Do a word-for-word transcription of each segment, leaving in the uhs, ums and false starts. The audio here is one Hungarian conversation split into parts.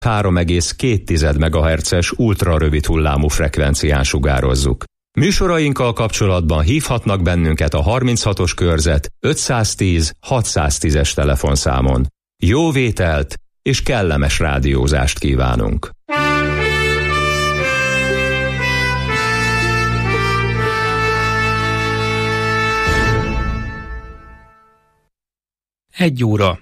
három egész két megahertzes ultrarövid hullámú frekvencián sugározzuk. Műsorainkkal kapcsolatban hívhatnak bennünket a harminchatos körzet ötszáztíz hatszáztízes telefonszámon. Jó vételt és kellemes rádiózást kívánunk! Egy óra.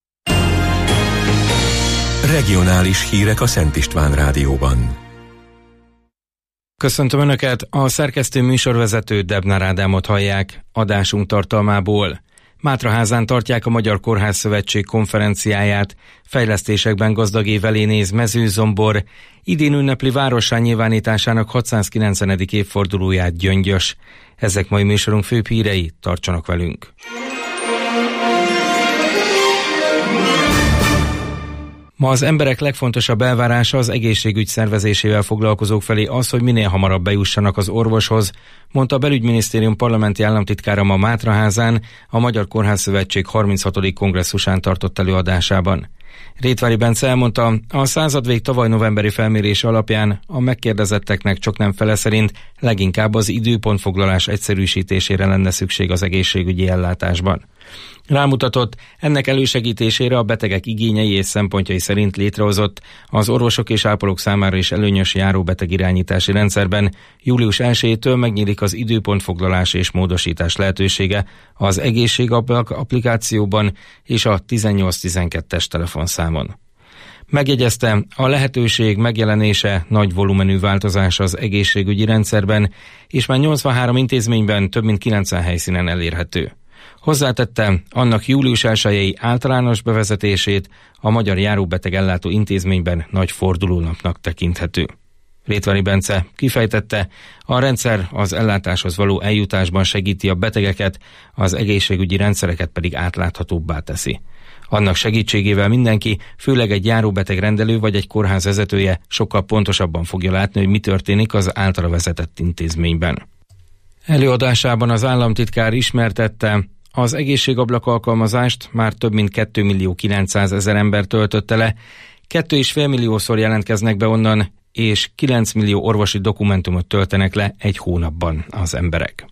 Regionális hírek a Szent István rádióban. Köszöntöm Önöket, a szerkesztő műsorvezető Debnár Ádámot hallják. Adásunk tartalmából. Mátraházán tartják a Magyar Kórház Szövetség konferenciáját, fejlesztésekben gazdag év elé néz Mezőzombor, idén ünnepli várossá nyilvánításának hatszázkilencvenedik évfordulóját Gyöngyös. Ezek mai műsorunk főbb hírei, tartsanak velünk! Ma az emberek legfontosabb elvárása az egészségügy szervezésével foglalkozók felé az, hogy minél hamarabb bejussanak az orvoshoz, mondta a Belügyminisztérium parlamenti államtitkára ma Mátraházán, a Magyar Kórház Szövetség harminchatodik kongresszusán tartott előadásában. Rétvári Bence elmondta, a századvég tavaly novemberi felmérése alapján a megkérdezetteknek csaknem fele szerint leginkább az időpontfoglalás egyszerűsítésére lenne szükség az egészségügyi ellátásban. Rámutatott, ennek elősegítésére a betegek igényei és szempontjai szerint létrehozott az orvosok és ápolók számára is előnyös járóbeteg irányítási rendszerben július elsejétől megnyílik az időpontfoglalás és módosítás lehetősége az egészségablak applikációban és a tizennyolc tizenkettes telefonszámon. Megjegyezte, a lehetőség megjelenése nagy volumenű változás az egészségügyi rendszerben, és már nyolcvanhárom intézményben több mint kilencven helyszínen elérhető. Hozzátette, annak július elsejei általános bevezetését a Magyar Járóbeteg Ellátó Intézményben nagy fordulónapnak tekinthető. Rétvári Bence kifejtette, a rendszer az ellátáshoz való eljutásban segíti a betegeket, az egészségügyi rendszereket pedig átláthatóbbá teszi. Annak segítségével mindenki, főleg egy járóbeteg rendelő vagy egy kórház vezetője sokkal pontosabban fogja látni, hogy mi történik az általa vezetett intézményben. Előadásában az államtitkár ismertette, az egészségablak alkalmazást már több mint kétmillió kilencszázezer ember töltötte le, két és fél milliószor jelentkeznek be onnan, és kilenc millió orvosi dokumentumot töltenek le egy hónapban az emberek.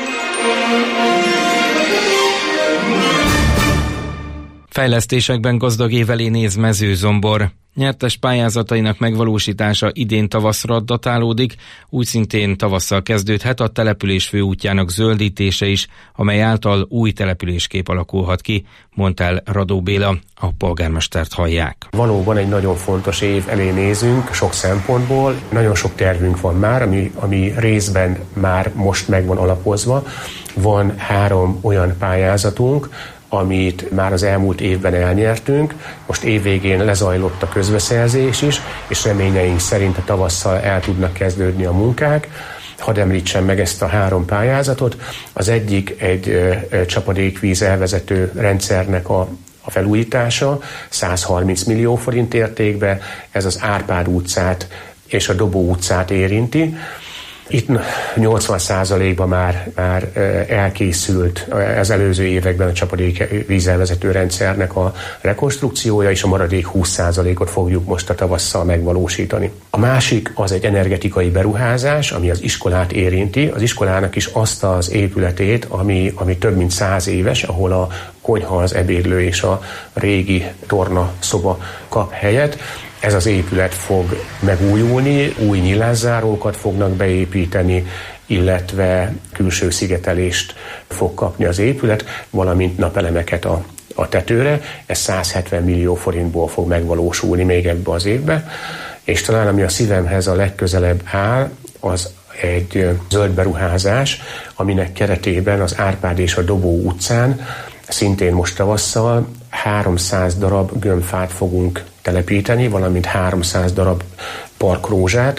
Fejlesztésekben gazdag év elé néz Mezőzombor. Nyertes pályázatainak megvalósítása idén tavaszra datálódik, úgy szintén tavasszal kezdődhet a település főútjának zöldítése is, amely által új településkép alakulhat ki, mondta el Radó Béla, a polgármestert hallják. Valóban egy nagyon fontos év elé nézünk sok szempontból, nagyon sok tervünk van már, ami, ami részben már most meg van alapozva. Van három olyan pályázatunk, amit már az elmúlt évben elnyertünk. Most évvégén lezajlott a közbeszerzés is, és reményeink szerint a tavasszal el tudnak kezdődni a munkák. Hadd említsem meg ezt a három pályázatot. Az egyik egy e, csapadékvíz elvezető rendszernek a, a felújítása, százharminc millió forint értékben. Ez az Árpád utcát és a Dobó utcát érinti. Itt nyolcvan százalékban már, már elkészült az előző években a csapadék vízelvezető rendszernek a rekonstrukciója, és a maradék húsz százalékot fogjuk most a tavasszal megvalósítani. A másik az egy energetikai beruházás, ami az iskolát érinti. Az iskolának is azt az épületét, ami, ami több mint száz éves, ahol a konyha, az ebédlő és a régi torna szoba kap helyet. Ez az épület fog megújulni, új nyilászárókat fognak beépíteni, illetve külső szigetelést fog kapni az épület, valamint napelemeket a, a tetőre. Ez százhetven millió forintból fog megvalósulni még ebbe az évbe. És talán ami a szívemhez a legközelebb áll, az egy zöld beruházás, aminek keretében az Árpád és a Dobó utcán szintén most tavasszal háromszáz darab gömbfát fogunk telepíteni, valamint háromszáz darab parkrózsát,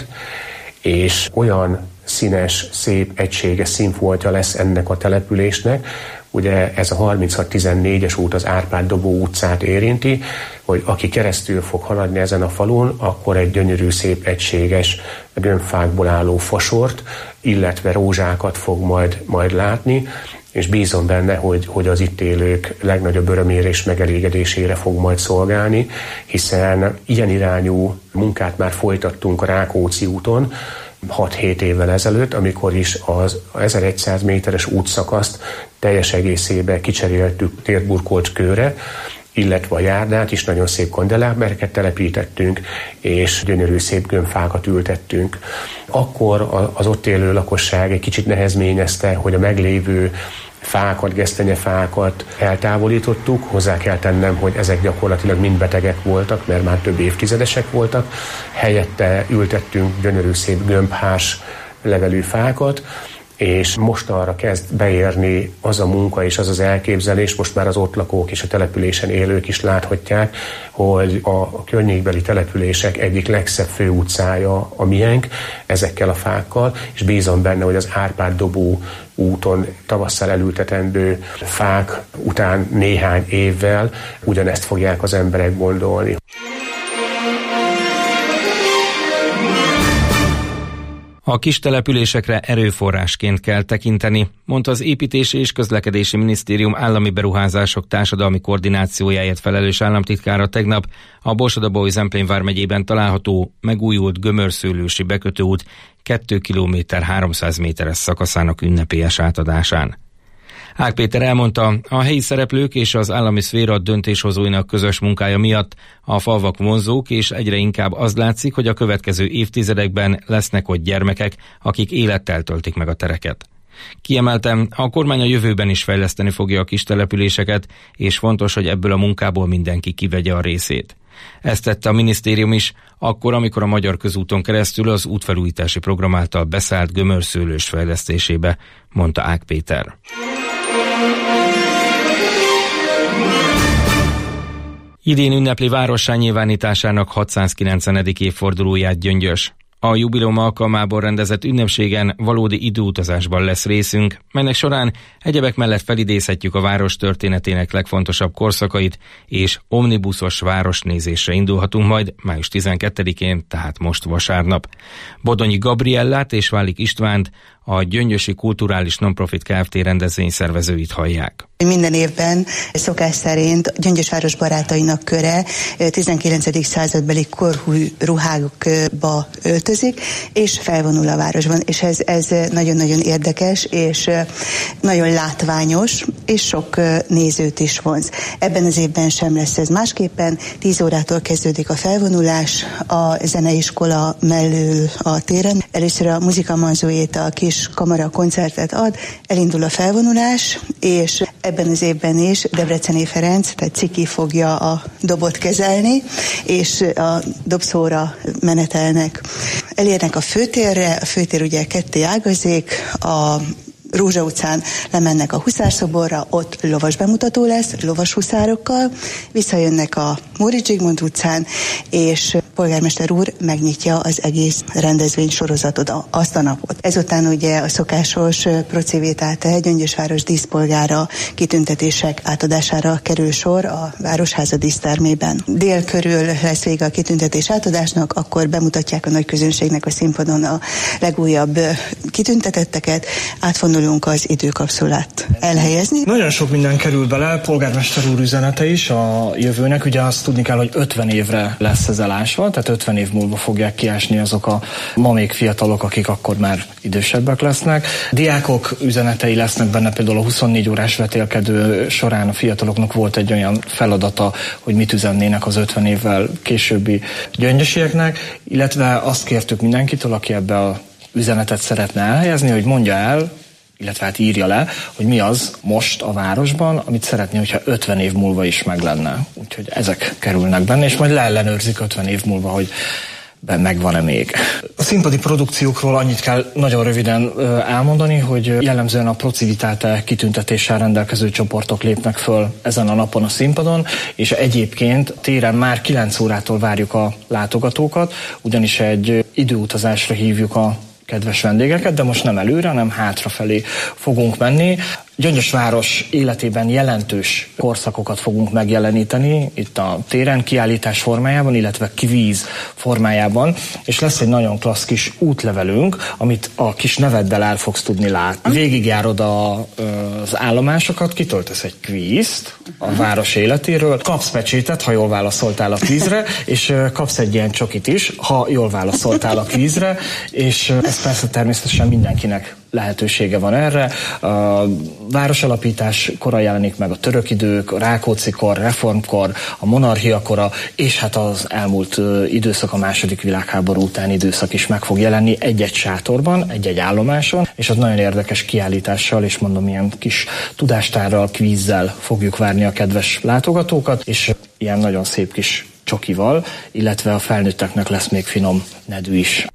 és olyan színes, szép, egységes színfoltja lesz ennek a településnek. Ugye ez a harminchat tizennégyes út az Árpád-Dobó utcát érinti, hogy aki keresztül fog haladni ezen a falun, akkor egy gyönyörű, szép, egységes gömbfákból álló fasort, illetve rózsákat fog majd, majd látni. és bízom benne, hogy, hogy az itt élők legnagyobb örömére és megelégedésére fog majd szolgálni, hiszen ilyen irányú munkát már folytattunk a Rákóczi úton hat-hét évvel ezelőtt, amikor is az ezerszáz méteres útszakaszt teljes egészébe kicseréltük térburkolt kőre, illetve a járdát is, nagyon szép kandelábereket telepítettünk, és gyönyörű szép gömbfákat ültettünk. Akkor az ott élő lakosság egy kicsit nehezményezte, hogy a meglévő fákat, gesztenyefákat eltávolítottuk. Hozzá kell tennem, hogy ezek gyakorlatilag mind betegek voltak, mert már több évtizedesek voltak. Helyette ültettünk gyönyörű szép gömbhás levelű fákat, és most arra kezd beérni az a munka és az az elképzelés, most már az ott lakók és a településen élők is láthatják, hogy a környékbeli települések egyik legszebb főutcája a miénk ezekkel a fákkal, és bízom benne, hogy az Árpád-Dobó úton tavasszal elültetendő fák után néhány évvel ugyanezt fogják az emberek gondolni. A kis településekre erőforrásként kell tekinteni, mondta az Építési és Közlekedési Minisztérium állami beruházások társadalmi koordinációjáért felelős államtitkára tegnap a Borsod-Abaúj-Zemplén vármegyében található megújult gömörszőlősi bekötőút két kilométer háromszáz méteres szakaszának ünnepélyes átadásán. Ág Péter elmondta, a helyi szereplők és az állami szféra döntéshozóinak közös munkája miatt a falvak vonzók, és egyre inkább az látszik, hogy a következő évtizedekben lesznek ott gyermekek, akik élettel töltik meg a tereket. Kiemeltem, a kormány a jövőben is fejleszteni fogja a kis településeket, és fontos, hogy ebből a munkából mindenki kivegye a részét. Ezt tette a minisztérium is, akkor, amikor a Magyar Közúton keresztül az útfelújítási program által beszállt gömörszőlős fejlesztésébe, mondta Ág Péter. Idén ünnepli várossá nyilvánításának hatszázkilencvenedik évfordulóját Gyöngyös. A jubileum alkalmából rendezett ünnepségen valódi időutazásban lesz részünk, melynek során egyebek mellett felidézhetjük a város történetének legfontosabb korszakait, és omnibuszos városnézésre indulhatunk majd május tizenkettedikén, tehát most vasárnap. Bodonyi Gabriellát és Válik Istvánt, a Gyöngyösi Kulturális Nonprofit Kft. Rendezvényszervezőit hallják. Minden évben szokás szerint Gyöngyösváros barátainak köre tizenkilencedik századbeli korhű ruhákba öltözik, és felvonul a városban. És ez, ez nagyon-nagyon érdekes, és nagyon látványos, és sok nézőt is vonz. Ebben az évben sem lesz ez másképpen. tíz órától kezdődik a felvonulás a zeneiskola mellől a téren. Először a Muzika Manzóét, a kis kamara koncertet ad, elindul a felvonulás, és ebben az évben is Debreceni Ferenc, tehát Ciki fogja a dobot kezelni, és a dobszóra menetelnek. Elérnek a főtérre, a főtér ugye ketté ágazik, a Rózsa utcán lemennek a huszárszoborra, ott lovas bemutató lesz, lovas huszárokkal, visszajönnek a Móricz Zsigmond utcán, és polgármester úr megnyitja az egész rendezvény sorozatot azt a napot. Ezután ugye a szokásos procivitáte Gyöngyösváros díszpolgára kitüntetések átadására kerül sor a Városháza dísztermében. Dél körül lesz vége a kitüntetés átadásnak, akkor bemutatják a nagy közönségnek a színpadon a legújabb kitüntetetteket, átfonulunk az időkapszulát elhelyezni. Nagyon sok minden kerül bele, polgármester úr üzenete is a jövőnek, ugye azt tudni kell, hogy ötven évre lesz ez elásva, tehát ötven év múlva fogják kiásni azok a ma még fiatalok, akik akkor már idősebbek lesznek. Diákok üzenetei lesznek benne, például a huszonnégy órás vetélkedő során a fiataloknak volt egy olyan feladata, hogy mit üzennének az ötven évvel későbbi gyöngyösieknek, illetve azt kértük mindenkitől, aki ebbe a üzenetet szeretne elhelyezni, hogy mondja el, illetve hát írja le, hogy mi az most a városban, amit szeretné, hogyha ötven év múlva is meg lenne. Úgyhogy ezek kerülnek benne, és majd leellenőrzik ötven év múlva, hogy megvan-e még. A színpadi produkciókról annyit kell nagyon röviden elmondani, hogy jellemzően a procivitáte kitüntetéssel rendelkező csoportok lépnek föl ezen a napon a színpadon, és egyébként téren már kilenc órától várjuk a látogatókat, ugyanis egy időutazásra hívjuk a kedves vendégeket, de most nem előre, hanem hátrafelé fogunk menni. Gyöngyösváros életében jelentős korszakokat fogunk megjeleníteni itt a téren kiállítás formájában, illetve kvíz formájában, és lesz egy nagyon klassz kis útlevelünk, amit a kis neveddel el fogsz tudni látni. Végigjárod a, az állomásokat, kitöltesz egy kvízt a város életéről, kapsz pecsétet, ha jól válaszoltál a kvízre, és kapsz egy ilyen csokit is, ha jól válaszoltál a kvízre, és ez persze természetesen mindenkinek lehetősége van erre. A városalapítás kora jelenik meg, a török idők, a Rákóczi-kor, reformkor, a monarchiakora, és hát az elmúlt időszak, a második világháború utáni időszak is meg fog jelenni egy-egy sátorban, egy-egy állomáson, és az nagyon érdekes kiállítással, és mondom, ilyen kis tudástárral, kvízzel fogjuk várni a kedves látogatókat, és ilyen nagyon szép kis csokival, illetve a felnőtteknek lesz még finom nedű is.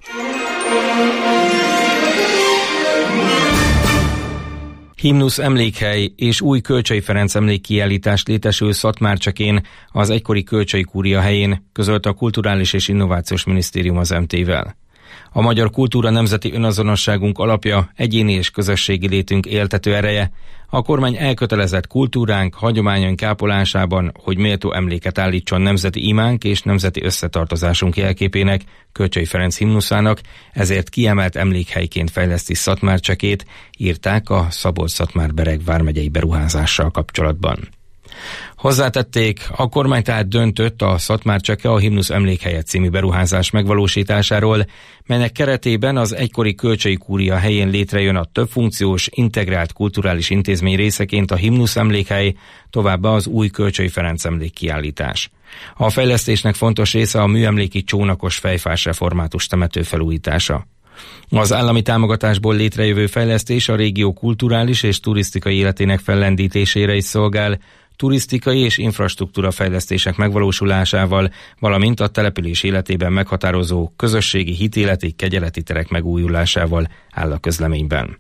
Himnusz emlékhely és új Kölcsey Ferenc emlékkiállítás létesül Szatmárcsakén, az egykori Kölcsey kúria helyén, közölte a Kulturális és Innovációs Minisztérium az em té-vel. A magyar kultúra nemzeti önazonosságunk alapja, egyéni és közösségi létünk éltető ereje. A kormány elkötelezett kultúránk, hagyományaink ápolásában, hogy méltó emléket állítson nemzeti imánk és nemzeti összetartozásunk jelképének, Kölcsey Ferenc himnuszának, ezért kiemelt emlékhelyként fejleszti Szatmárcsakét, írták a Szabolcs-Szatmár-Bereg vármegyei beruházással kapcsolatban. Hozzátették, a kormány tehát döntött a Szatmárcsake a Himnusz emlékhelye című beruházás megvalósításáról, melynek keretében az egykori Kölcsey kúria helyén létrejön a többfunkciós, integrált kulturális intézmény részeként a Himnusz emlékhely, továbbá az új Kölcsey Ferenc emlékkiállítás. A fejlesztésnek fontos része a műemléki csónakos fejfás református temető felújítása. Az állami támogatásból létrejövő fejlesztés a régió kulturális és turisztikai életének fellendítésére is szolgál, turisztikai és infrastruktúra fejlesztések megvalósulásával, valamint a település életében meghatározó közösségi hitéleti, kegyeleti terek megújulásával áll a közleményben.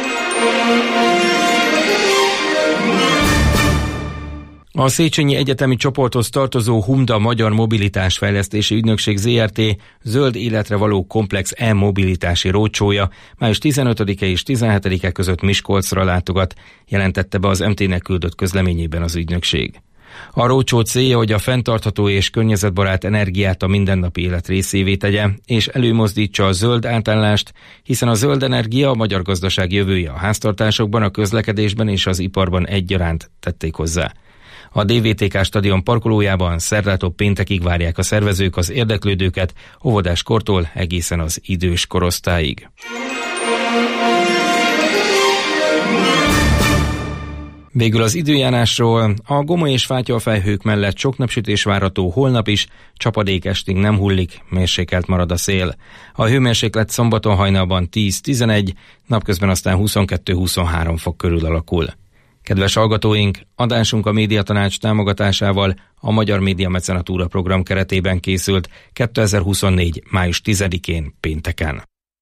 A Széchenyi Egyetemi Csoporthoz tartozó Humda Magyar Mobilitás Fejlesztési Ügynökség zé er té zöld életre való komplex e-mobilitási rócsója május tizenötödike és tizenhetedike között Miskolcra látogat, jelentette be az em té-nek küldött közleményében az ügynökség. A rócsó célja, hogy a fenntartható és környezetbarát energiát a mindennapi élet részévé tegye, és előmozdítsa a zöld átállást, hiszen a zöld energia a magyar gazdaság jövője a háztartásokban, a közlekedésben és az iparban egyaránt, tették hozzá. A dé vé té ká stadion parkolójában szerdától péntekig várják a szervezők az érdeklődőket, óvodáskortól egészen az idős korosztályig. Végül az időjárásról: a gomoly és fátyolfelhők mellett sok napsütés várható holnap is, csapadék estig nem hullik, mérsékelt marad a szél. A hőmérséklet szombaton hajnalban tíz-tizenegy, napközben aztán huszonkettő-huszonhárom fok körül alakul. Kedves hallgatóink, adásunk a Médiatanács támogatásával a Magyar Média Mecenatúra program keretében készült kétezer-huszonnégy. május tizedikén pénteken.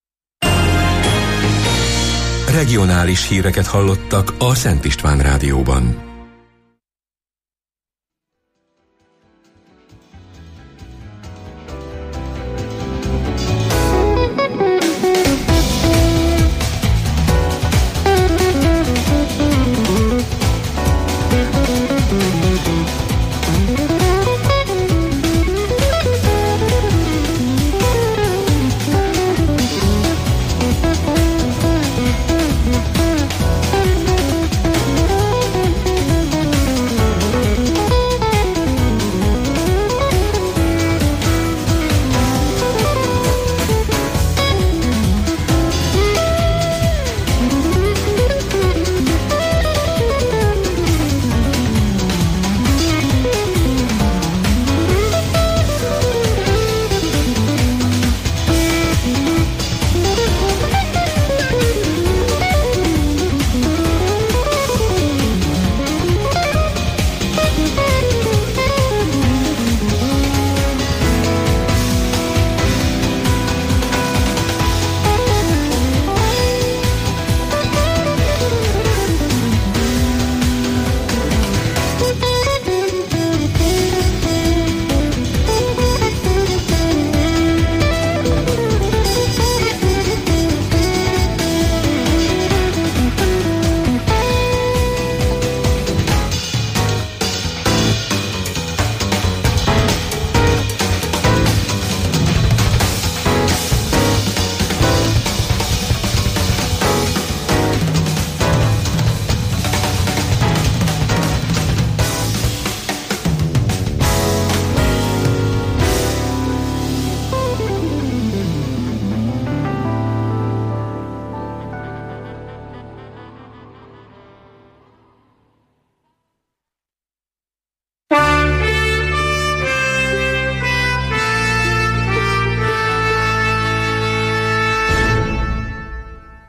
Regionális híreket hallottak a Szent István Rádióban.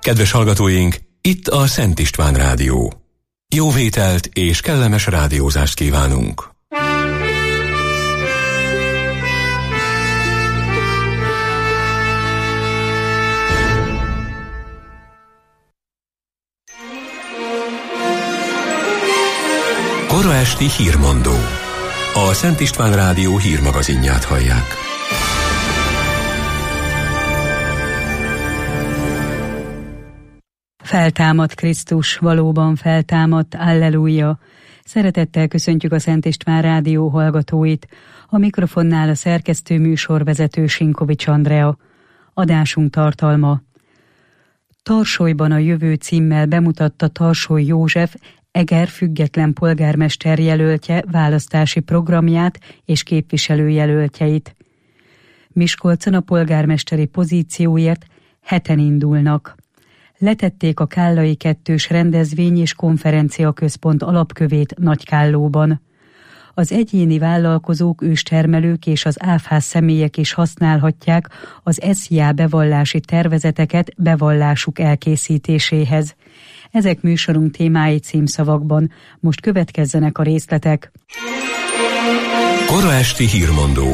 Kedves hallgatóink, itt a Szent István Rádió. Jó vételt és kellemes rádiózást kívánunk! Kora esti hírmondó. A Szent István Rádió hírmagazinját hallják. Feltámadt Krisztus, valóban feltámadt, alleluja! Szeretettel köszöntjük a Szent István Rádió hallgatóit. A mikrofonnál a szerkesztő műsorvezető Sinkovics Andrea. Adásunk tartalma. Tarsolyban a jövő címmel bemutatta Tarsoly József, Eger független polgármester jelöltje választási programját és képviselőjelöltjeit. Miskolcon a polgármesteri pozícióért heten indulnak. Letették a Kállai kettős rendezvény és konferencia központ alapkövét Nagykállóban. Az egyéni vállalkozók, őstermelők és az áfház személyek is használhatják az es zé á bevallási tervezeteket bevallásuk elkészítéséhez. Ezek műsorunk témái címszavakban. Most következzenek a részletek. Kora esti hírmondó.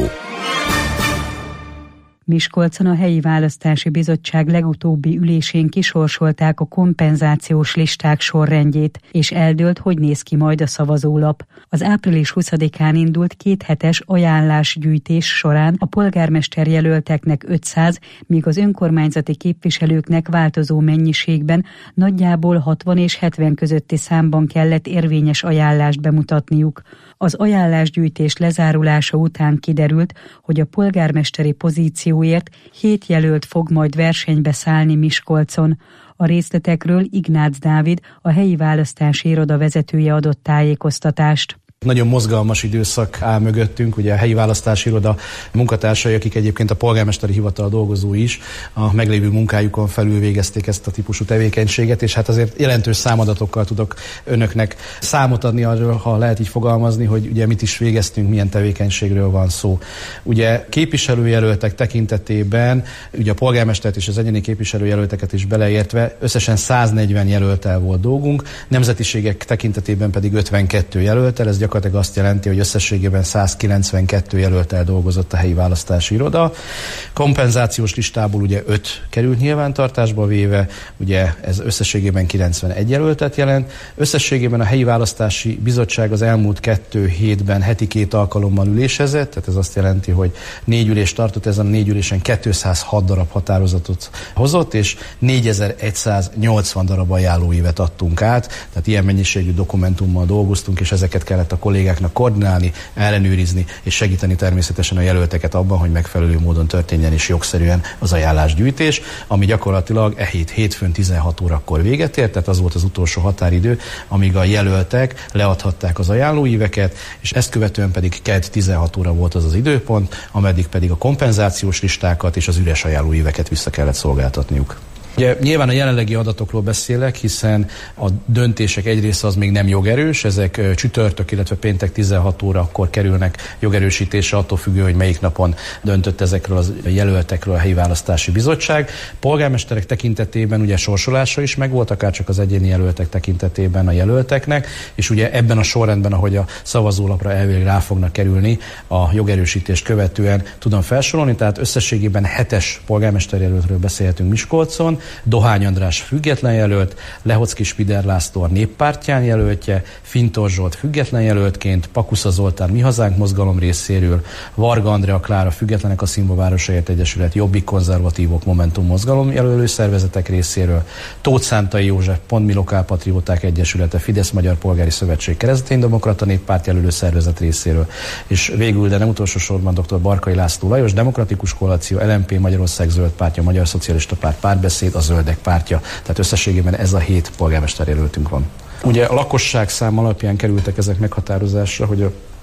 Miskolcon a helyi választási bizottság legutóbbi ülésén kisorsolták a kompenzációs listák sorrendjét, és eldőlt, hogy néz ki majd a szavazólap. Az április huszadikán indult kéthetes ajánlásgyűjtés során a polgármester jelölteknek ötszáz, míg az önkormányzati képviselőknek változó mennyiségben nagyjából hatvan és hetven közötti számban kellett érvényes ajánlást bemutatniuk. Az ajánlásgyűjtés lezárulása után kiderült, hogy a polgármesteri pozícióért hét jelölt fog majd versenybe szállni Miskolcon. A részletekről Ignác Dávid, a helyi választási iroda vezetője adott tájékoztatást. Nagyon mozgalmas időszak áll mögöttünk, ugye a helyi választási iroda munkatársai, akik egyébként a polgármesteri hivatal dolgozói is, a meglévő munkájukon felül végezték ezt a típusú tevékenységet, és hát azért jelentős számadatokkal tudok önöknek számot adni arról, ha lehet így fogalmazni, hogy ugye mit is végeztünk, milyen tevékenységről van szó. Ugye képviselőjelöltek tekintetében, ugye a polgármestert és az egyéni képviselőjelölteket is beleértve összesen száznegyven jelölttel volt dolgunk, nemzetiségek tekintetében pedig ötvenkettő jelölttel, ez gyakorlatilag azt jelenti, hogy összességében százkilencvenkettő jelölttel dolgozott a helyi választási iroda. Kompenzációs listából ugye öt került nyilvántartásba véve, ugye ez összességében kilencvenegy jelöltet jelent. Összességében a helyi választási bizottság az elmúlt kettő hétben heti két alkalommal ülésezett, tehát ez azt jelenti, hogy négy ülést tartott, ezen a négy ülésen kétszázhat darab határozatot hozott, és négyezer-száznyolcvan darab ajánlóívet adtunk át, tehát ilyen mennyiségű dokumentummal dolgoztunk, és ezeket kellett a kollégáknak koordinálni, ellenőrizni és segíteni természetesen a jelölteket abban, hogy megfelelő módon történjen és jogszerűen az ajánlásgyűjtés, ami gyakorlatilag e hét hétfőn tizenhat órakor véget ért, tehát az volt az utolsó határidő, amíg a jelöltek leadhatták az ajánlóíveket, és ezt követően pedig kedd tizenhat óra volt az az időpont, ameddig pedig a kompenzációs listákat és az üres ajánlóíveket vissza kellett szolgáltatniuk. Ugye nyilván a jelenlegi adatokról beszélek, hiszen a döntések egy része az még nem jogerős, ezek csütörtök, illetve péntek tizenhat órakor kerülnek jogerősítésre, attól függő, hogy melyik napon döntött ezekről a jelöltekről a helyi választási bizottság. Polgármesterek tekintetében ugye sorsolása is megvolt, akár csak az egyéni jelöltek tekintetében a jelölteknek, és ugye ebben a sorrendben, ahogy a szavazólapra elvileg rá fognak kerülni a jogerősítést követően tudom felsorolni, tehát összességében hetes polgármesterjelöltről beszélhetünk Miskolcon, Dohány András független jelölt, Lehocki Spider László a Néppártján jelöltje, Fintor Zsolt független jelöltként, Pakusza Zoltán Mi Hazánk mozgalom részéről, Varga Andrea Klára Függetlenek a Színba Városaért Egyesület, Jobbik Konzervatívok Momentum mozgalom jelölő szervezetek részéről, Tóth Szántai József Pont Mi Lokálpatrióták Egyesülete, Fidesz Magyar Polgári Szövetség Kereszténydemokrata Néppárt jelölő szervezet részéről, és végül, de nem utolsó sorban dr. Barkai László Lajos Demokratikus Koalíció, el em pé Magyarország Zöld Pártja, Magyar Szocialista Párt, Párbeszéd, a Zöldek Pártja. Tehát összességében ez a hét polgármesterjelöltünk van. Ugye a lakosság szám alapján kerültek ezek meghatározásra, hogy a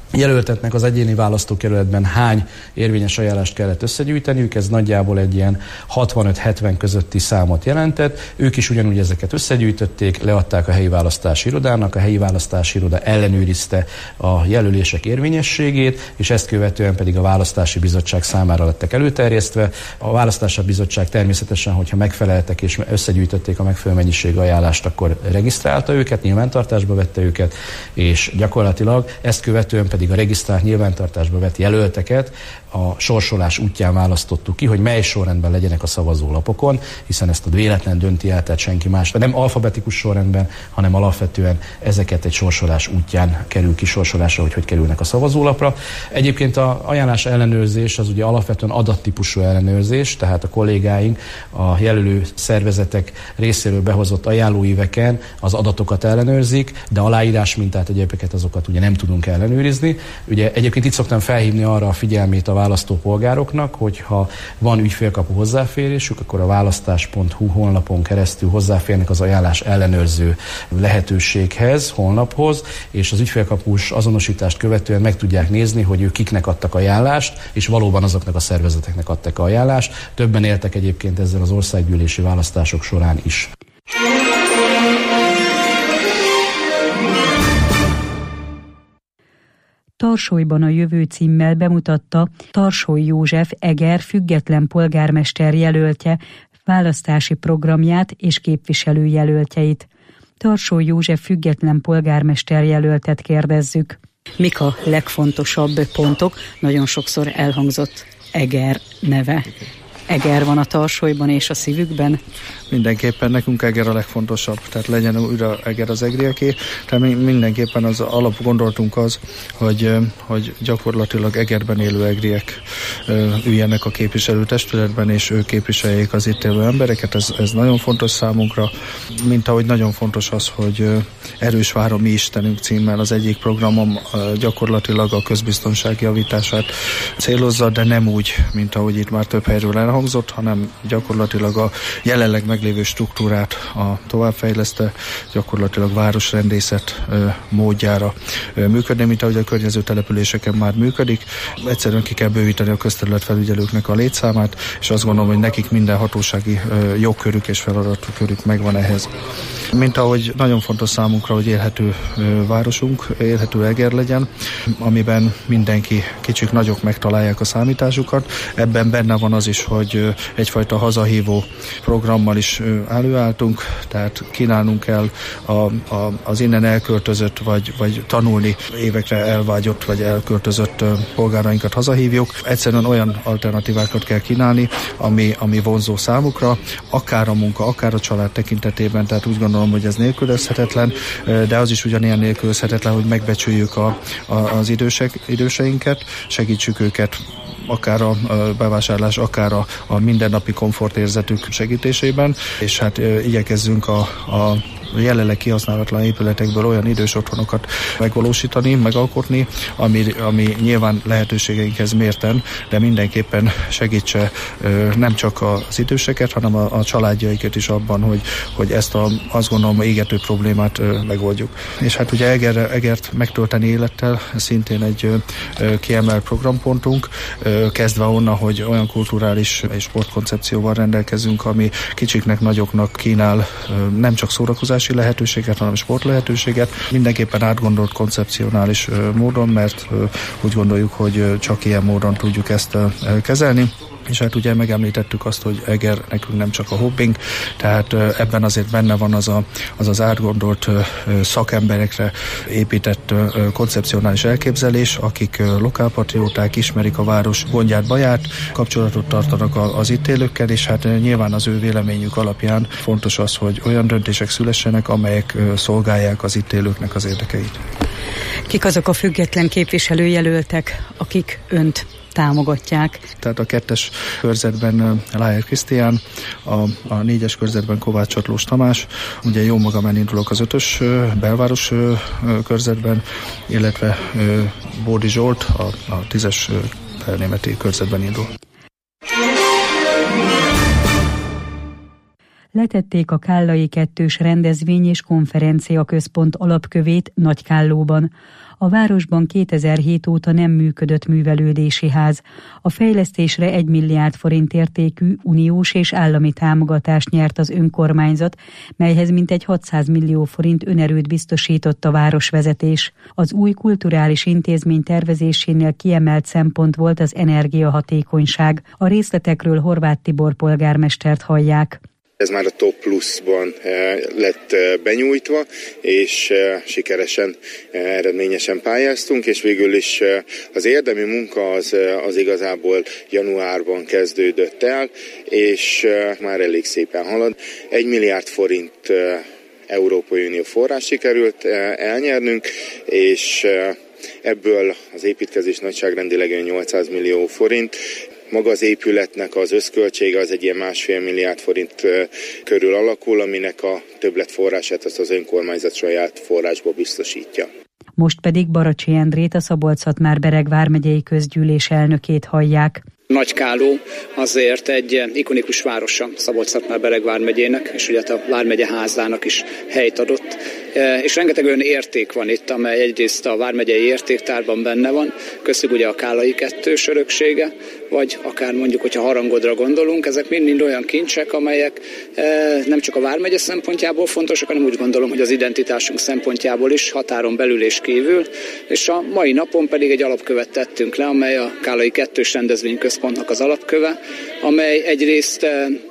jelöltetnek az egyéni választókerületben hány érvényes ajánlást kellett összegyűjteniük, ez nagyjából egy ilyen hatvanöt-hetven közötti számot jelentett. Ők is ugyanúgy ezeket összegyűjtötték, leadták a helyi választási irodának, a helyi választási iroda ellenőrizte a jelölések érvényességét, és ezt követően pedig a választási bizottság számára lettek előterjesztve. A választási bizottság természetesen, hogyha megfeleltek és összegyűjtötték a megfelelő mennyiségű ajánlást, akkor regisztrálta őket, nyilvántartásba vette őket, és gyakorlatilag ezt követően pedig a regisztrált nyilvántartásba vett jelölteket a sorsolás útján választottuk ki, hogy mely sorrendben legyenek a szavazólapokon, hiszen ezt a véletlen dönti el, tehát senki más, nem alfabetikus sorrendben, hanem alapvetően ezeket egy sorsolás útján kerül kisorsolásra, hogy hogy kerülnek a szavazólapra. Egyébként az ajánlás ellenőrzés az ugye alapvetően adattípusú ellenőrzés, tehát a kollégáink a jelölő szervezetek részéről behozott ajánlóíveken az adatokat ellenőrzik, de aláírás mintát egyébként azokat ugye nem tudunk ellenőrizni. Ugye egyébként itt szoktam felhívni arra a figyelmét a választópolgároknak, hogyha van ügyfélkapu hozzáférésük, akkor a választás pont hu honlapon keresztül hozzáférnek az ajánlás ellenőrző lehetőséghez, honlaphoz, és az ügyfélkapus azonosítást követően meg tudják nézni, hogy ők kiknek adtak ajánlást, és valóban azoknak a szervezeteknek adtak ajánlást. Többen éltek egyébként ezzel az országgyűlési választások során is. Tarsolyban a jövő címmel bemutatta Tarsoly József Eger független polgármester jelöltje választási programját és képviselőjelöltjeit. Tarsoly József független polgármester jelöltet kérdezzük. Mik a legfontosabb pontok? Nagyon sokszor elhangzott Eger neve. Eger van a Tarsolyban és a szívükben? Mindenképpen nekünk Eger a legfontosabb, tehát legyen újra Eger az egrieké. Tehát mindenképpen az alapgondolatunk az, hogy, hogy gyakorlatilag Egerben élő egriek üljenek a képviselőtestületben, és ők képviseljék az itt élő embereket. Ez, ez nagyon fontos számunkra, mint ahogy nagyon fontos az, hogy Erős vár a mi Istenünk címmel az egyik programom gyakorlatilag a közbiztonság javítását célozza, de nem úgy, mint ahogy itt már több helyről elhangzott, hanem gyakorlatilag a jelenleg meglévő struktúrát a továbbfejlesztve, gyakorlatilag városrendészet módjára működni, mint ahogy a környező településeken már működik. Egyszerűen ki kell bővíteni a közterületfelügyelőknek a létszámát, és azt gondolom, hogy nekik minden hatósági jogkörük és feladatkörük megvan ehhez. Mint ahogy nagyon fontos számunkra, hogy élhető városunk, élhető Eger legyen, amiben mindenki, kicsik, nagyok megtalálják a számításukat. Ebben benne van az is, hogy egyfajta hazahívó programmal is előálltunk, tehát kínálnunk kell a, a, az innen elköltözött, vagy, vagy tanulni évekre elvágyott, vagy elköltözött polgárainkat hazahívjuk. Egyszerűen olyan alternatívákat kell kínálni, ami, ami vonzó számukra, akár a munka, akár a család tekintetében, tehát úgy gondolom, hogy ez nélkülözhetetlen, de az is ugyanilyen nélkülözhetetlen, hogy megbecsüljük a, a, az idősek, időseinket, segítsük őket akár a bevásárlás, akár a, a mindennapi komfortérzetük segítésében, és hát igyekezzünk a, a jelenleg kihasználatlan épületekből olyan idős otthonokat megvalósítani, megalkotni, ami, ami nyilván lehetőségeinkhez mérten, de mindenképpen segítse nem csak az időseket, hanem a, a családjaikat is abban, hogy, hogy ezt a, azt gondolom, égető problémát megoldjuk. És hát ugye Eger, Egert megtölteni élettel szintén egy kiemelt programpontunk, kezdve onnan, hogy olyan kulturális és sportkoncepcióval rendelkezünk, ami kicsiknek, nagyoknak kínál nem csak szórakozási lehetőséget, hanem sport lehetőséget. Mindenképpen átgondolt koncepcionális módon, mert úgy gondoljuk, hogy csak ilyen módon tudjuk ezt kezelni. És hát ugye megemlítettük azt, hogy Eger nekünk nem csak a hobbink, tehát ebben azért benne van az a, az, az átgondolt szakemberekre épített koncepcionális elképzelés, akik lokálpatrióták, ismerik a város gondját, baját, kapcsolatot tartanak az itt élőkkel, és hát nyilván az ő véleményük alapján fontos az, hogy olyan döntések szülessenek, amelyek szolgálják az itt élőknek az érdekeit. Kik azok a független képviselőjelöltek, akik önt támogatják? Tehát a kettes körzetben Lájer Krisztián, a, a négyes körzetben Kovács Csatlós Tamás, ugye jó magam elindulok az ötös belváros körzetben, illetve Bódi Zsolt a, a tízes belnémeti körzetben indul. Letették a Kállai kettős rendezvény és konferencia központ alapkövét Nagykállóban. A városban kétezer-hét óta nem működött művelődési ház. A fejlesztésre egy milliárd forint értékű uniós és állami támogatást nyert az önkormányzat, melyhez mintegy hatszáz millió forint önerőt biztosított a városvezetés. Az új kulturális intézmény tervezésénél kiemelt szempont volt az energiahatékonyság. A részletekről Horváth Tibor polgármestert hallják. Ez már a Top Plus-ban lett benyújtva, és sikeresen, eredményesen pályáztunk, és végül is az érdemi munka az, az igazából januárban kezdődött el, és már elég szépen halad. Egy milliárd forint Európai Unió forrás sikerült elnyernünk, és ebből az építkezés nagyságrendileg nyolcszáz millió forint. Maga az épületnek az összköltsége az egy ilyen másfél milliárd forint körül alakul, aminek a többletforrását azt az önkormányzat saját forrásból biztosítja. Most pedig Baracsi Endrét, a Szabolcs-Szatmár-Bereg vármegyei közgyűlés elnökét hallják. Nagykálló azért egy ikonikus városa Szabolcs-Szatmár-Bereg vármegyének, és ugye a vármegye házának is helyt adott. És rengeteg olyan érték van itt, amely egyrészt a vármegyei értéktárban benne van, köztük ugye a Kállai kettős öröksége, vagy akár mondjuk, hogyha Harangodra gondolunk, ezek mind-mind olyan kincsek, amelyek nem csak a vármegye szempontjából fontosak, hanem úgy gondolom, hogy az identitásunk szempontjából is, határon belül és kívül, és a mai napon pedig egy alapkövet tettünk le, amely a Kállai kettős rendezvényközpontnak az alapköve, amely egyrészt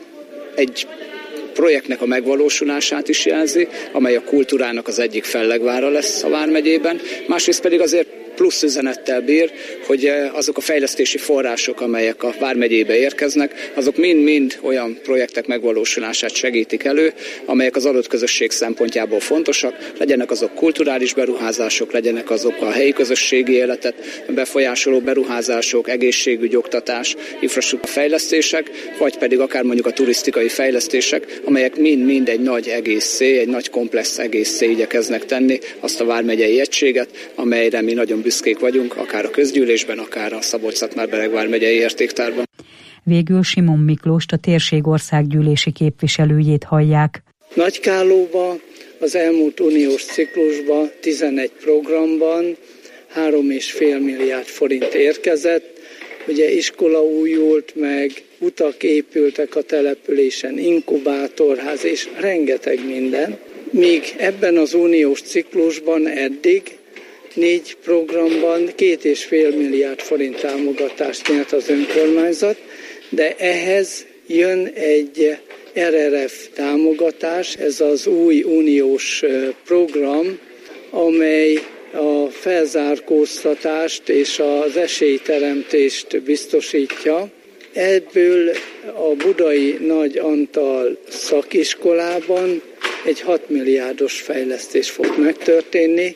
egy projektnek a megvalósulását is jelzi, amely a kultúrának az egyik fellegvára lesz a vármegyében, másrészt pedig azért plusz üzenettel bír, hogy azok a fejlesztési források, amelyek a vármegyébe érkeznek, azok mind-mind olyan projektek megvalósulását segítik elő, amelyek az adott közösség szempontjából fontosak, legyenek azok kulturális beruházások, legyenek azok a helyi közösségi életet befolyásoló beruházások, egészségügy, oktatás, infrastruktúra fejlesztések, vagy pedig akár mondjuk a turisztikai fejlesztések, amelyek mind-mind egy nagy egészé, egy nagy komplex egészé igyekeznek tenni azt a vármegyei egységet, amelyre mi nagyon büszkék vagyunk, akár a közgyűlésben, akár a Szabolcs-Szatmár-Bereg vármegyei értéktárban. Végül Simon Miklóst, a térség országgyűlési képviselőjét hallják. Nagykállóba az elmúlt uniós ciklusban tizenegy programban három és fél milliárd forint érkezett. Ugye iskola újult meg, utak épültek a településen, inkubátorház és rengeteg minden. Míg ebben az uniós ciklusban eddig négy programban két és fél milliárd forint támogatást nyert az önkormányzat, de ehhez jön egy er er ef támogatás, ez az új uniós program, amely a felzárkóztatást és az esélyteremtést biztosítja. Ebből a budai Nagy Antal szakiskolában egy hat milliárdos fejlesztés fog megtörténni.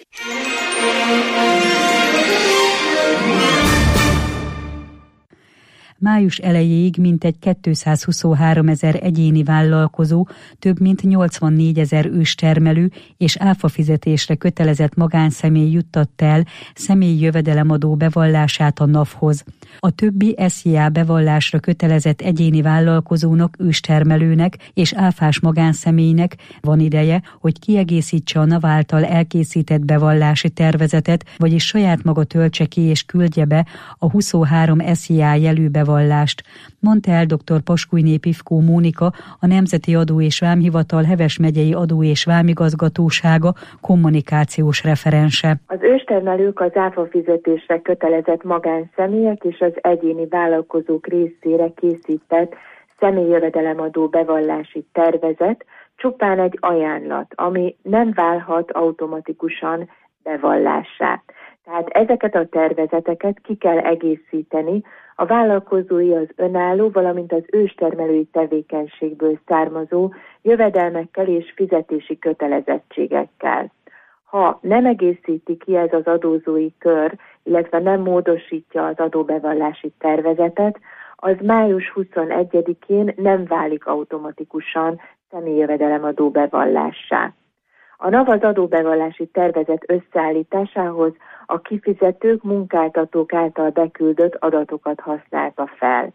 Május elejéig mintegy kétszázhuszonháromezer egyéni vállalkozó, több mint nyolcvannégy-ezer őstermelő és áfa fizetésre kötelezett magánszemély juttatta el személyi jövedelemadó bevallását a NAV-hoz. A többi es zé á bevallásra kötelezett egyéni vállalkozónak, őstermelőnek és áfás magánszemélynek van ideje, hogy kiegészítse a NAV által elkészített bevallási tervezetet, vagyis saját maga töltse ki és küldje be a huszonhárom es zé á jelű bevallást, mondta el dr. Paskújné Pivkó Mónika, a Nemzeti Adó és Vámhivatal Heves megyei adó- és vámigazgatósága kommunikációs referense. Az őstermelők, az áfa fizetésre kötelezett magánszemélyek és az egyéni vállalkozók részére készített személyjövedelemadó bevallási tervezet csupán egy ajánlat, ami nem válhat automatikusan bevallássá. Tehát ezeket a tervezeteket ki kell egészíteni a vállalkozói, az önálló, valamint az őstermelői tevékenységből származó jövedelmekkel és fizetési kötelezettségekkel. Ha nem egészíti ki ez az adózói kör, illetve nem módosítja az adóbevallási tervezetet, az május huszonegyedikén nem válik automatikusan személyjövedelemadó bevallássá. A NAV az adóbevallási tervezet összeállításához a kifizetők, munkáltatók által beküldött adatokat használta fel.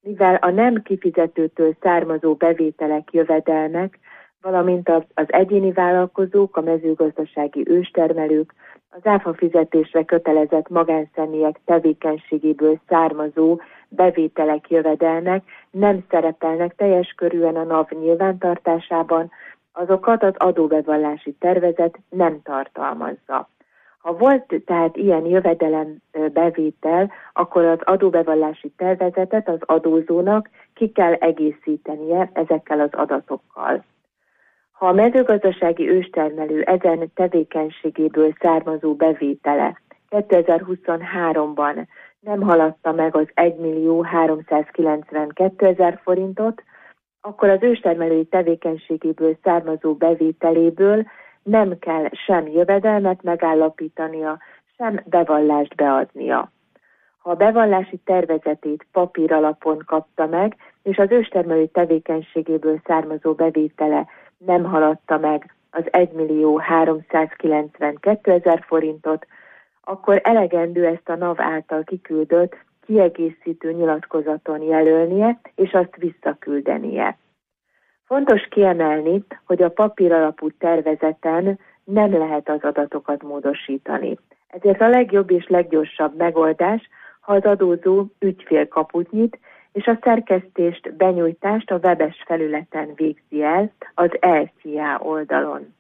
mivel a nem kifizetőtől származó bevételek, jövedelmek, valamint az egyéni vállalkozók, a mezőgazdasági őstermelők, az áfa fizetésre kötelezett magánszemélyek tevékenységéből származó bevételek, jövedelmek nem szerepelnek teljes körűen a NAV nyilvántartásában, azokat az adóbevallási tervezet nem tartalmazza. Ha volt tehát ilyen jövedelem bevétel, akkor az adóbevallási tervezetet az adózónak ki kell egészítenie ezekkel az adatokkal. Ha a mezőgazdasági őstermelő ezen tevékenységéből származó bevétele kétezer-huszonháromban nem haladta meg az egymillió háromszázkilencvenkétezer forintot, akkor az őstermelői tevékenységéből származó bevételéből nem kell sem jövedelmet megállapítania, sem bevallást beadnia. Ha a bevallási tervezetét papír alapon kapta meg, és az őstermelői tevékenységéből származó bevétele nem haladta meg az egymillió háromszázkilencvenkétezer forintot, akkor elegendő ezt a NAV által kiküldött kiegészítő nyilatkozaton jelölnie, és azt visszaküldenie. Fontos kiemelni, hogy a papíralapú tervezeten nem lehet az adatokat módosítani. Ezért a legjobb és leggyorsabb megoldás, ha az adózó ügyfélkaput nyit, és a szerkesztést, benyújtást a webes felületen végzi el az e cé á oldalon.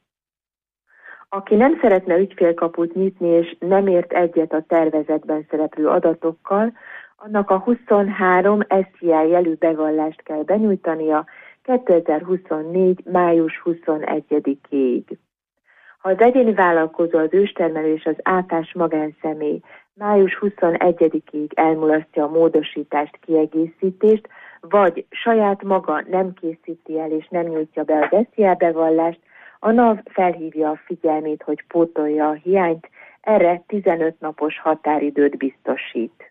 Aki nem szeretne ügyfélkaput nyitni, és nem ért egyet a tervezetben szereplő adatokkal, annak a huszonhárom es cé á jelű bevallást kell benyújtania kétezer-huszonnégy. május huszonegyedikéig. Ha az egyéni vállalkozó, az őstermelő és az áfás magánszemély május huszonegyedikéig elmulasztja a módosítást, kiegészítést, vagy saját maga nem készíti el és nem nyújtja be az es cé á bevallást, a NAV felhívja a figyelmét, hogy pótolja a hiányt, erre tizenöt napos határidőt biztosít.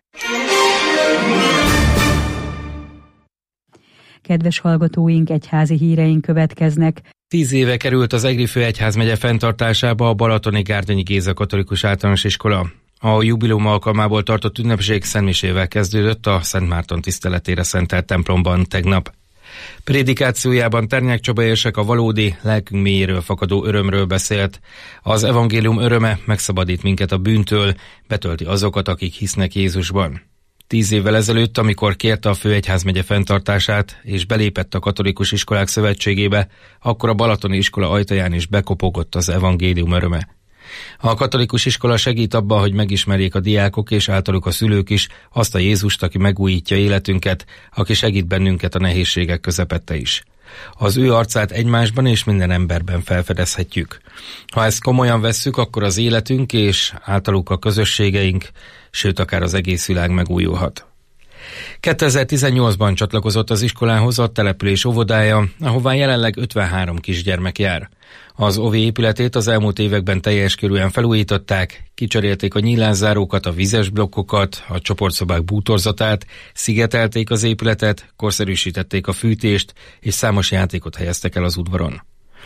Kedves hallgatóink, egyházi híreink következnek. Tíz éve került az Egri főegyházmegye fenntartásába a balatoni Gárdonyi Géza Katolikus Általános Iskola. A jubileum alkalmából tartott ünnepség szentmisével kezdődött a Szent Márton tiszteletére szentelt templomban tegnap. Prédikációjában Ternyák Csaba érsek a valódi, lelkünk mélyéről fakadó örömről beszélt. Az evangélium öröme megszabadít minket a bűntől, betölti azokat, akik hisznek Jézusban. Tíz évvel ezelőtt, amikor kérte a főegyházmegye fenntartását, és belépett a Katolikus Iskolák Szövetségébe, akkor a balatoni iskola ajtaján is bekopogott az evangélium öröme. A katolikus iskola segít abban, hogy megismerjék a diákok és általuk a szülők is azt a Jézust, aki megújítja életünket, aki segít bennünket a nehézségek közepette is. Az ő arcát egymásban és minden emberben felfedezhetjük. Ha ezt komolyan vesszük, akkor az életünk és általuk a közösségeink, sőt akár az egész világ megújulhat. kétezer-tizennyolcban csatlakozott az iskolához a település óvodája, ahová jelenleg ötvenhárom kisgyermek jár. Az óvi épületét az elmúlt években teljes körűen felújították, kicserélték a nyílászárókat, a vizes blokkokat, a csoportszobák bútorzatát, szigetelték az épületet, korszerűsítették a fűtést, és számos játékot helyeztek el az udvaron.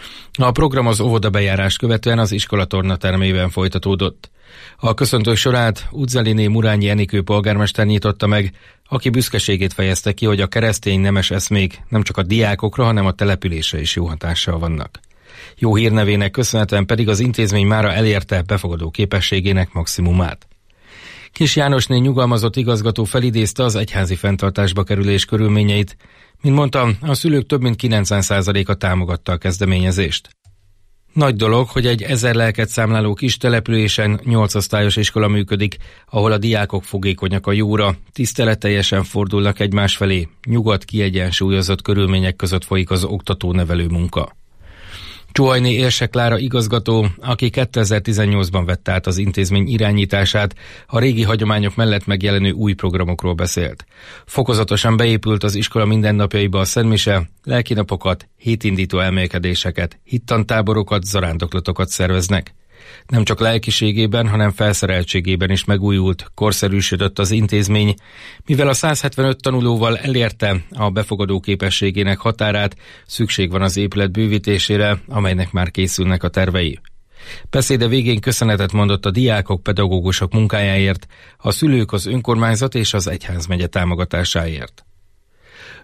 A program az óvoda bejárás követően az iskola tornatermében folytatódott. A köszöntő sorát Udzeliné Murányi Enikő polgármester nyitotta meg, aki büszkeségét fejezte ki, hogy a keresztény nemes eszmék nem csak a diákokra, hanem a településre is jó hatással vannak. Jó hírnevének köszönhetően pedig az intézmény mára elérte befogadó képességének maximumát. Kis Jánosné nyugalmazott igazgató felidézte az egyházi fenntartásba kerülés körülményeit. Mint mondtam, a szülők több mint kilencven százaléka támogatta a kezdeményezést. Nagy dolog, hogy egy ezer lelket számláló kis településen nyolc osztályos iskola működik, ahol a diákok fogékonyak a jóra, tiszteletteljesen fordulnak egymás felé, nyugodt, kiegyensúlyozott körülmények között folyik az oktató-nevelő munka. Csuhajné Érsek Klára igazgató, aki kétezer-tizennyolcban vette át az intézmény irányítását, a régi hagyományok mellett megjelenő új programokról beszélt. Fokozatosan beépült az iskola mindennapjaiba a szentmise, lelkinapokat, hétindító elmélkedéseket, hittantáborokat, zarándoklatokat szerveznek. Nem csak lelkiségében, hanem felszereltségében is megújult, korszerűsödött az intézmény, mivel a száz hetvenöt tanulóval elérte a befogadó képességének határát, szükség van az épület bővítésére, amelynek már készülnek a tervei. Beszéde végén köszönetet mondott a diákok, pedagógusok munkájáért, a szülők, az önkormányzat és az egyházmegye támogatásáért.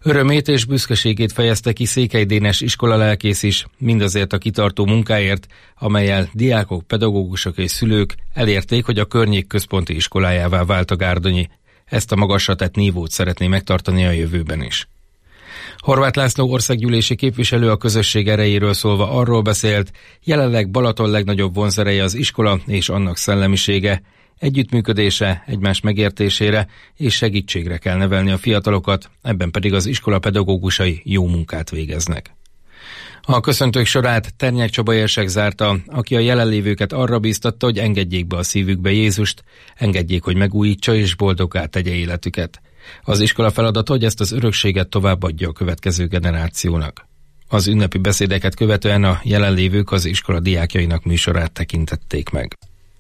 Örömét és büszkeségét fejezte ki Székely Dénes iskolalelkész is, mindazért a kitartó munkáért, amellyel diákok, pedagógusok és szülők elérték, hogy a környék központi iskolájává vált a Gárdonyi. Ezt a magasra tett nívót szeretné megtartani a jövőben is. Horváth László országgyűlési képviselő a közösség erejéről szólva arról beszélt, jelenleg Balaton legnagyobb vonzereje az iskola és annak szellemisége. Együttműködésre, egymás megértésére és segítségre kell nevelni a fiatalokat, ebben pedig az iskola pedagógusai jó munkát végeznek. A köszöntők sorát Ternyák Csaba érsek zárta, aki a jelenlévőket arra bíztatta, hogy engedjék be a szívükbe Jézust, engedjék, hogy megújítsa és boldoggá tegye életüket. Az iskola feladata, hogy ezt az örökséget továbbadja a következő generációnak. Az ünnepi beszédeket követően a jelenlévők az iskola diákjainak műsorát tekintették meg.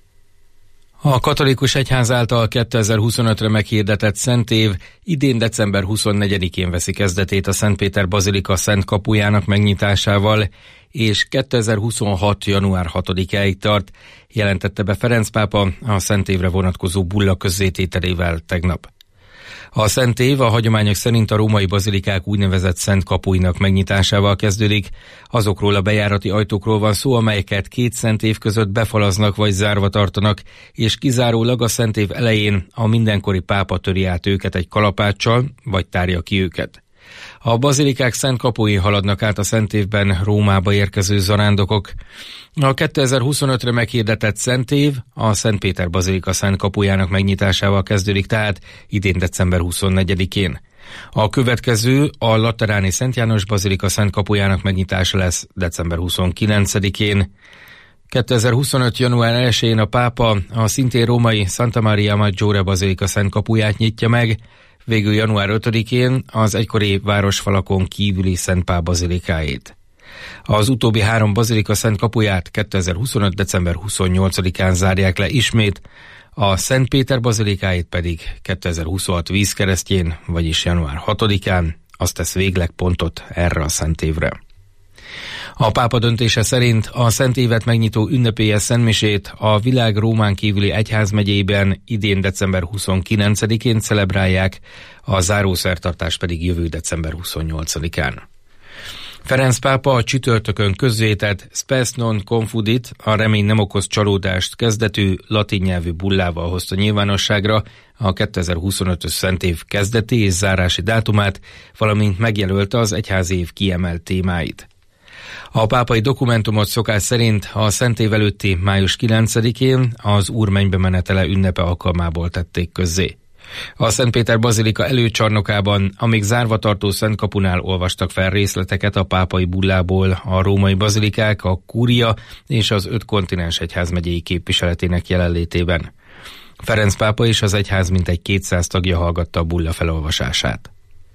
A katolikus egyház által kétezer-huszonötre meghirdetett Szentév idén december huszonnegyedikén veszi kezdetét a Szentpéter Bazilika Szent Kapujának megnyitásával, és kétezer-huszonhat. január hatodikáig tart, jelentette be Ferenc pápa a Szentévre vonatkozó bulla közzétételével tegnap. A Szentév a hagyományok szerint a római bazilikák úgynevezett Szent Kapuinak megnyitásával kezdődik. Azokról a bejárati ajtókról van szó, amelyeket két szentév között befalaznak vagy zárva tartanak, és kizárólag a szentév elején a mindenkori pápa töri át őket egy kalapáccsal, vagy tárja ki őket. A bazilikák Szent Kapui haladnak át a Szentévben Rómába érkező zarándokok. A kétezer-huszonötre meghirdetett Szentév a Szentpéter Bazilika Szent Kapujának megnyitásával kezdődik, tehát idén december huszonnegyedikén. A következő a Lateráni Szent János Bazilika Szent Kapujának megnyitása lesz december huszonkilencedikén. kétezer-huszonöt. január elsején a pápa a szintén római Santa Maria Maggiore Bazilika Szent Kapuját nyitja meg, végül január ötödikén az egykori városfalakon kívüli Szent Pál bazilikáit. Az utóbbi három bazilika Szent Kapuját kétezer-huszonöt. december huszonnyolcadikán zárják le ismét, a Szent Péter bazilikáit pedig kétezer-huszonhat vízkeresztjén, vagyis január hatodikán, azt tesz végleg pontot erre a szentévre. A pápa döntése szerint a szentévet megnyitó ünnepélyes szentmisét a világ Rómán kívüli egyházmegyében idén december huszonkilencedikén celebrálják, a zárószertartás pedig jövő december huszonnyolcadikán. Ferenc pápa a csütörtökön közzétett Spes non confudit, a remény nem okoz csalódást kezdetű latin nyelvű bullával hozta nyilvánosságra a kétezer-huszonötös szentév kezdeti és zárási dátumát, valamint megjelölte az egyházi év kiemelt témáit. A pápai dokumentumot szokás szerint a szentév előtti május kilencedikén az Úr mennybe menetele ünnepe alkalmából tették közzé. A Szentpéter Bazilika előcsarnokában, amíg zárva tartó Szent Kapunál olvastak fel részleteket a pápai bullából a római bazilikák, a kúria és az öt kontinens egyházmegyei képviseletének jelenlétében. Ferenc pápa és az egyház mintegy kétszáz tagja hallgatta a bulla felolvasását.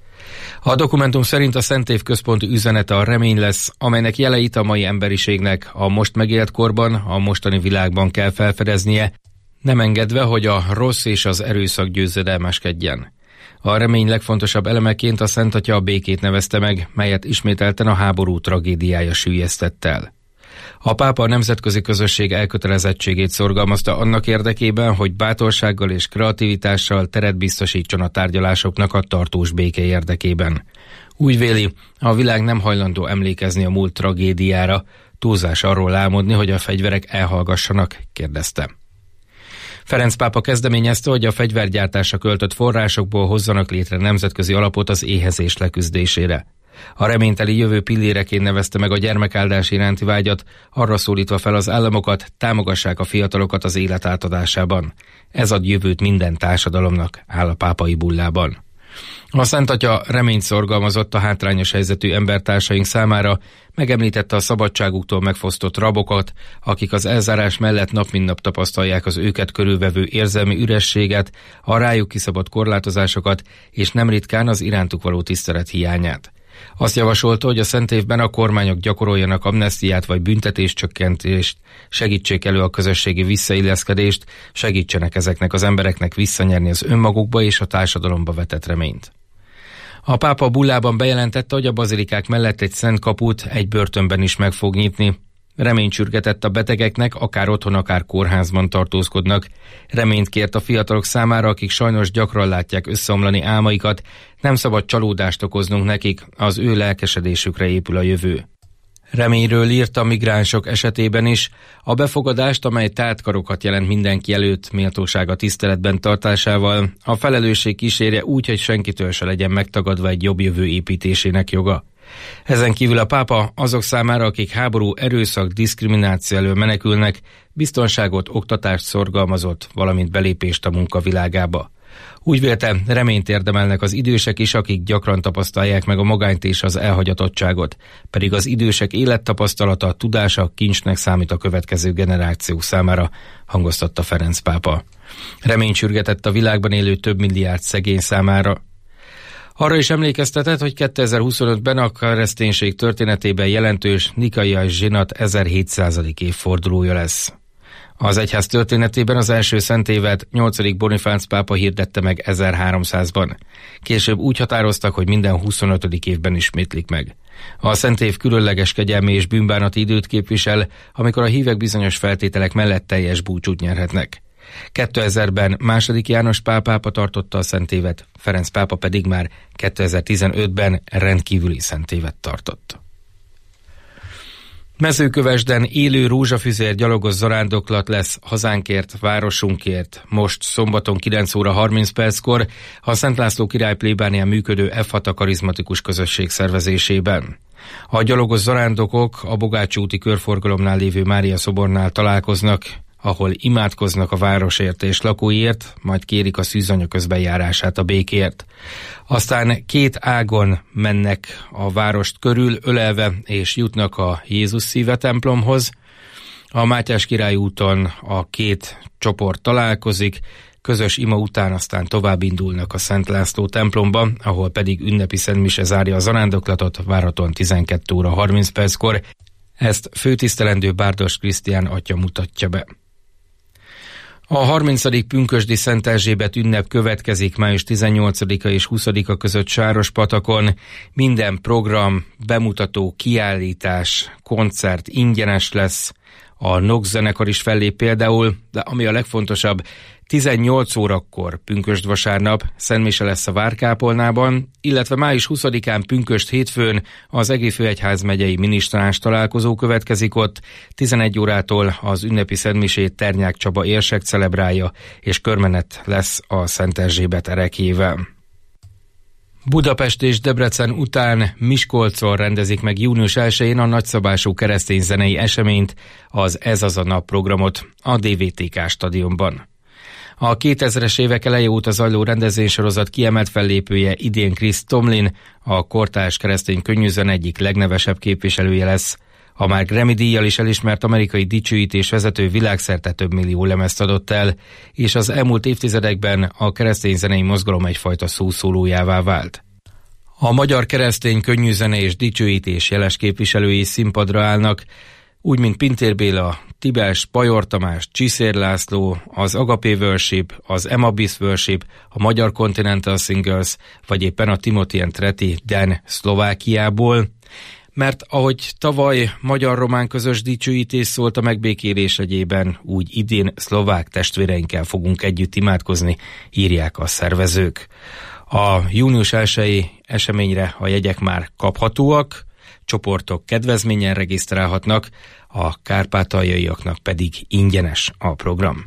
A dokumentum szerint a szentév központi üzenete a remény lesz, amelynek jeleit a mai emberiségnek a most megélt korban, a mostani világban kell felfedeznie, nem engedve, hogy a rossz és az erőszak győzedelmeskedjen. A remény legfontosabb elemeként a Szent Atya a békét nevezte meg, melyet ismételten a háború tragédiája süllyesztett el. A pápa a nemzetközi közösség elkötelezettségét szorgalmazta annak érdekében, hogy bátorsággal és kreativitással teret biztosítson a tárgyalásoknak a tartós béke érdekében. Úgy véli, a világ nem hajlandó emlékezni a múlt tragédiára, túlzás arról álmodni, hogy a fegyverek elhallgassanak, kérdezte. Ferenc pápa kezdeményezte, hogy a fegyvergyártásra költött forrásokból hozzanak létre nemzetközi alapot az éhezés leküzdésére. A reményteli jövő pilléreként nevezte meg a gyermekáldás iránti vágyat, arra szólítva fel az államokat, támogassák a fiatalokat az élet átadásában. Ez ad jövőt minden társadalomnak, áll a pápai bullában. A Szent Atya reményt szorgalmazott a hátrányos helyzetű embertársaink számára, megemlítette a szabadságuktól megfosztott rabokat, akik az elzárás mellett nap mint nap tapasztalják az őket körülvevő érzelmi ürességet, a rájuk kiszabott korlátozásokat, és nem ritkán az irántuk való tisztelet hiányát. Azt javasolta, hogy a szent évben a kormányok gyakoroljanak amnesztiát vagy büntetéscsökkentést, segítsék elő a közösségi visszailleszkedést, segítsenek ezeknek az embereknek visszanyerni az önmagukba és a társadalomba vetett reményt. A pápa bullában bejelentette, hogy a bazilikák mellett egy szent kaput egy börtönben is meg fog nyitni. Reményt sürgetett a betegeknek, akár otthon, akár kórházban tartózkodnak. Reményt kért a fiatalok számára, akik sajnos gyakran látják összeomlani álmaikat. Nem szabad csalódást okoznunk nekik, az ő lelkesedésükre épül a jövő. Reményről írt a migránsok esetében is. A befogadást, amely tártkarokat jelent mindenki előtt méltósága tiszteletben tartásával, a felelősség kísérje úgy, hogy senkitől se legyen megtagadva egy jobb jövő építésének joga. Ezen kívül a pápa azok számára, akik háború, erőszak, diszkrimináció elől menekülnek, biztonságot, oktatást szorgalmazott, valamint belépést a munka világába. Úgy vélte, reményt érdemelnek az idősek is, akik gyakran tapasztalják meg a magányt és az elhagyatottságot, pedig az idősek élettapasztalata, tudása kincsnek számít a következő generáció számára, hangoztatta Ferenc pápa. Reményt sürgetett a világban élő több milliárd szegény számára. Arra is emlékeztetett, hogy kétezer-huszonötben a kereszténység történetében jelentős Nikaiai zsinat ezerhétszázadik évfordulója lesz. Az egyház történetében az első szentévet nyolcadik Bonifác pápa hirdette meg ezerháromszázban. Később úgy határoztak, hogy minden huszonötödik évben ismétlik meg. A szentév különleges kegyelmi és bűnbánati időt képvisel, amikor a hívek bizonyos feltételek mellett teljes búcsút nyerhetnek. kétezerben második János Pál pápa tartotta a szentévet, Ferenc pápa pedig már kétezer-tizenötben rendkívüli szentévet tartott. Mezőkövesden élő rózsafüzér gyalogos zarándoklat lesz hazánkért, városunkért. Most szombaton kilenc óra harminc perckor a Szent László király plébánián működő ef hat karizmatikus közösség szervezésében. A gyalogos zarándokok a Bogács úti körforgalomnál lévő Mária szobornál találkoznak, ahol imádkoznak a városért és lakóiért, majd kérik a szűzanya közbenjárását a békért. Aztán két ágon mennek a várost körül, ölelve és jutnak a Jézus szíve templomhoz. A Mátyás király úton a két csoport találkozik, közös ima után aztán tovább indulnak a Szent László templomba, ahol pedig ünnepi szentmise zárja a zarándoklatot, várhatóan tizenkét óra harminc perckor. Ezt főtisztelendő Bárdos Krisztián atya mutatja be. A harmincadik pünkösdi Szent Erzsébet ünnep következik május tizennyolcadika és huszadika között Sárospatakon. Minden program, bemutató, kiállítás, koncert ingyenes lesz. A Nox zenekar is fellép például, de ami a legfontosabb, tizennyolc órakor pünkösd vasárnap szentmise lesz a Várkápolnában, illetve május huszadikán pünkösd hétfőn az Egri főegyházmegyei minisztráns találkozó következik ott, tizenegy órától az ünnepi szentmisét Ternyák Csaba érsek celebrálja, és körmenet lesz a Szent Erzsébet erekjével. Budapest és Debrecen után Miskolcon rendezik meg június elsején a nagyszabású keresztény zenei eseményt, az Ez az a nap programot a dé vé té ká stadionban. A kétezres évek eleje óta zajló rendezvénysorozat kiemelt fellépője idén Chris Tomlin, a kortárs keresztény könnyűzene egyik legnevesebb képviselője lesz. A már Grammy-díjjal is elismert amerikai dicsőítés vezető világszerte több millió lemezt adott el, és az elmúlt évtizedekben a keresztény zenei mozgalom egyfajta szószólójává vált. A magyar keresztény könnyűzene és dicsőítés jeles képviselői színpadra állnak, úgy, mint Pintér Béla, Tibes, Pajor Tamás, Csiszér László, az Agapé Worship, az Emma Bis Worship, a Magyar Continental Singers, vagy éppen a Timothy and Treti Dan Szlovákiából. Mert ahogy tavaly magyar-román közös dicsőítés szólt a megbékélés egyében, úgy idén szlovák testvéreinkkel fogunk együtt imádkozni, írják a szervezők. A június elsejei eseményre a jegyek már kaphatóak, csoportok kedvezményen regisztrálhatnak, a kárpátaljaiaknak pedig ingyenes a program.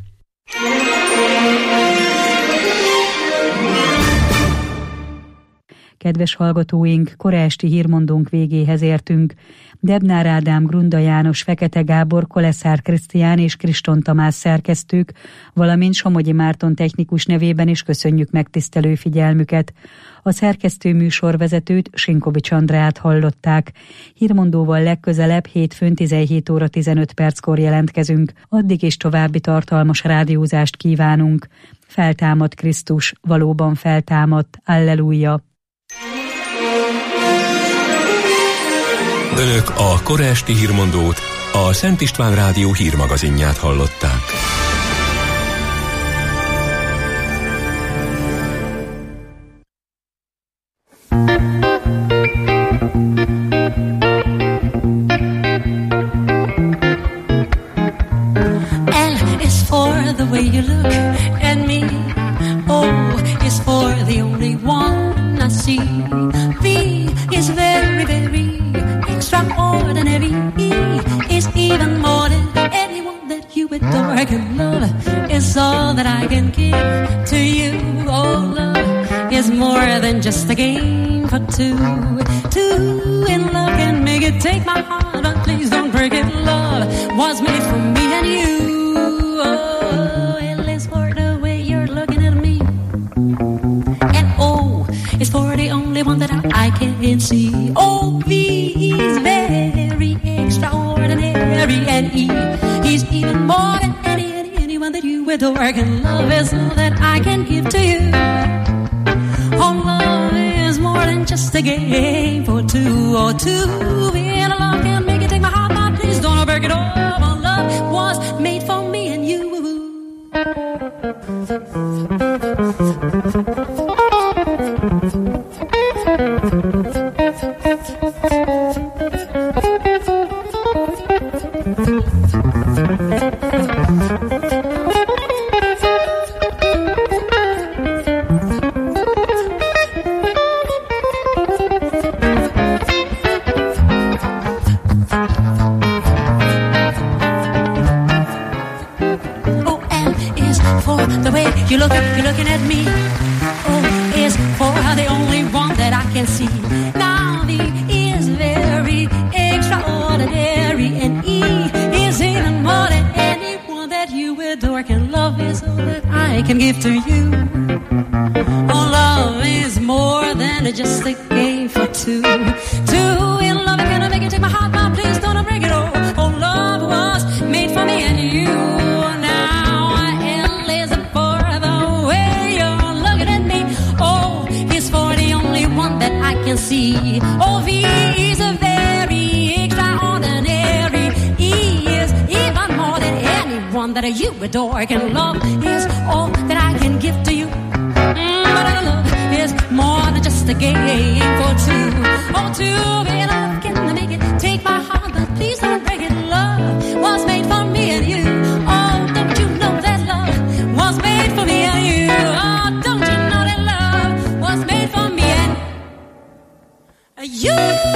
Kedves hallgatóink, kora esti hírmondónk végéhez értünk. Debnár Ádám, Grunda János, Fekete Gábor, Koleszár Krisztián és Kriston Tamás szerkesztők, valamint Somogyi Márton technikus nevében is köszönjük megtisztelő figyelmüket. A szerkesztő műsorvezetőt, Sinkovics Andreát hallották. Hírmondóval legközelebb hétfőn tizenhét óra tizenöt perckor jelentkezünk. Addig is további tartalmas rádiózást kívánunk. Feltámad Krisztus, valóban feltámadt, alleluja! Önök a kora esti hírmondót, a Szent István Rádió hírmagazinját hallották. dark, and love is all that I can give to you. Oh, love is more than just a game for two. Two in love can make it. Take my heart, but please don't break it. Love was made for me and you. Oh, L is for the way you're looking at me, and O is for the only one that I, I can see. O, V is very extraordinary, and E, he's even more than any, any anyone that you adore. And love is all that I can give to you. Oh, love is more than just a game for two. Or two in love can make it. Take my heart, now please don't break it off. Oh, love was made for me and you. You look, you're looking at me. O is for the only one that I can see. Now V is very extraordinary, and E is even more than anyone that you adore. And love is all that I can give to you. Oh, love is more than just a game for two. Two in love, can I make it? Take my heart, now please don't break it. Oh, oh, love was made for me and you. See, O, V is a very extraordinary. E is even more than anyone that you adore. And love is all that I can give to you. Mm, but love is more than just a game for two. Oh, two in love can make it. Take my heart, but please don't break it. Love was made for me and you. Oh, don't you know that love was made for me and you? Oh, don't you know that love was made for me and you?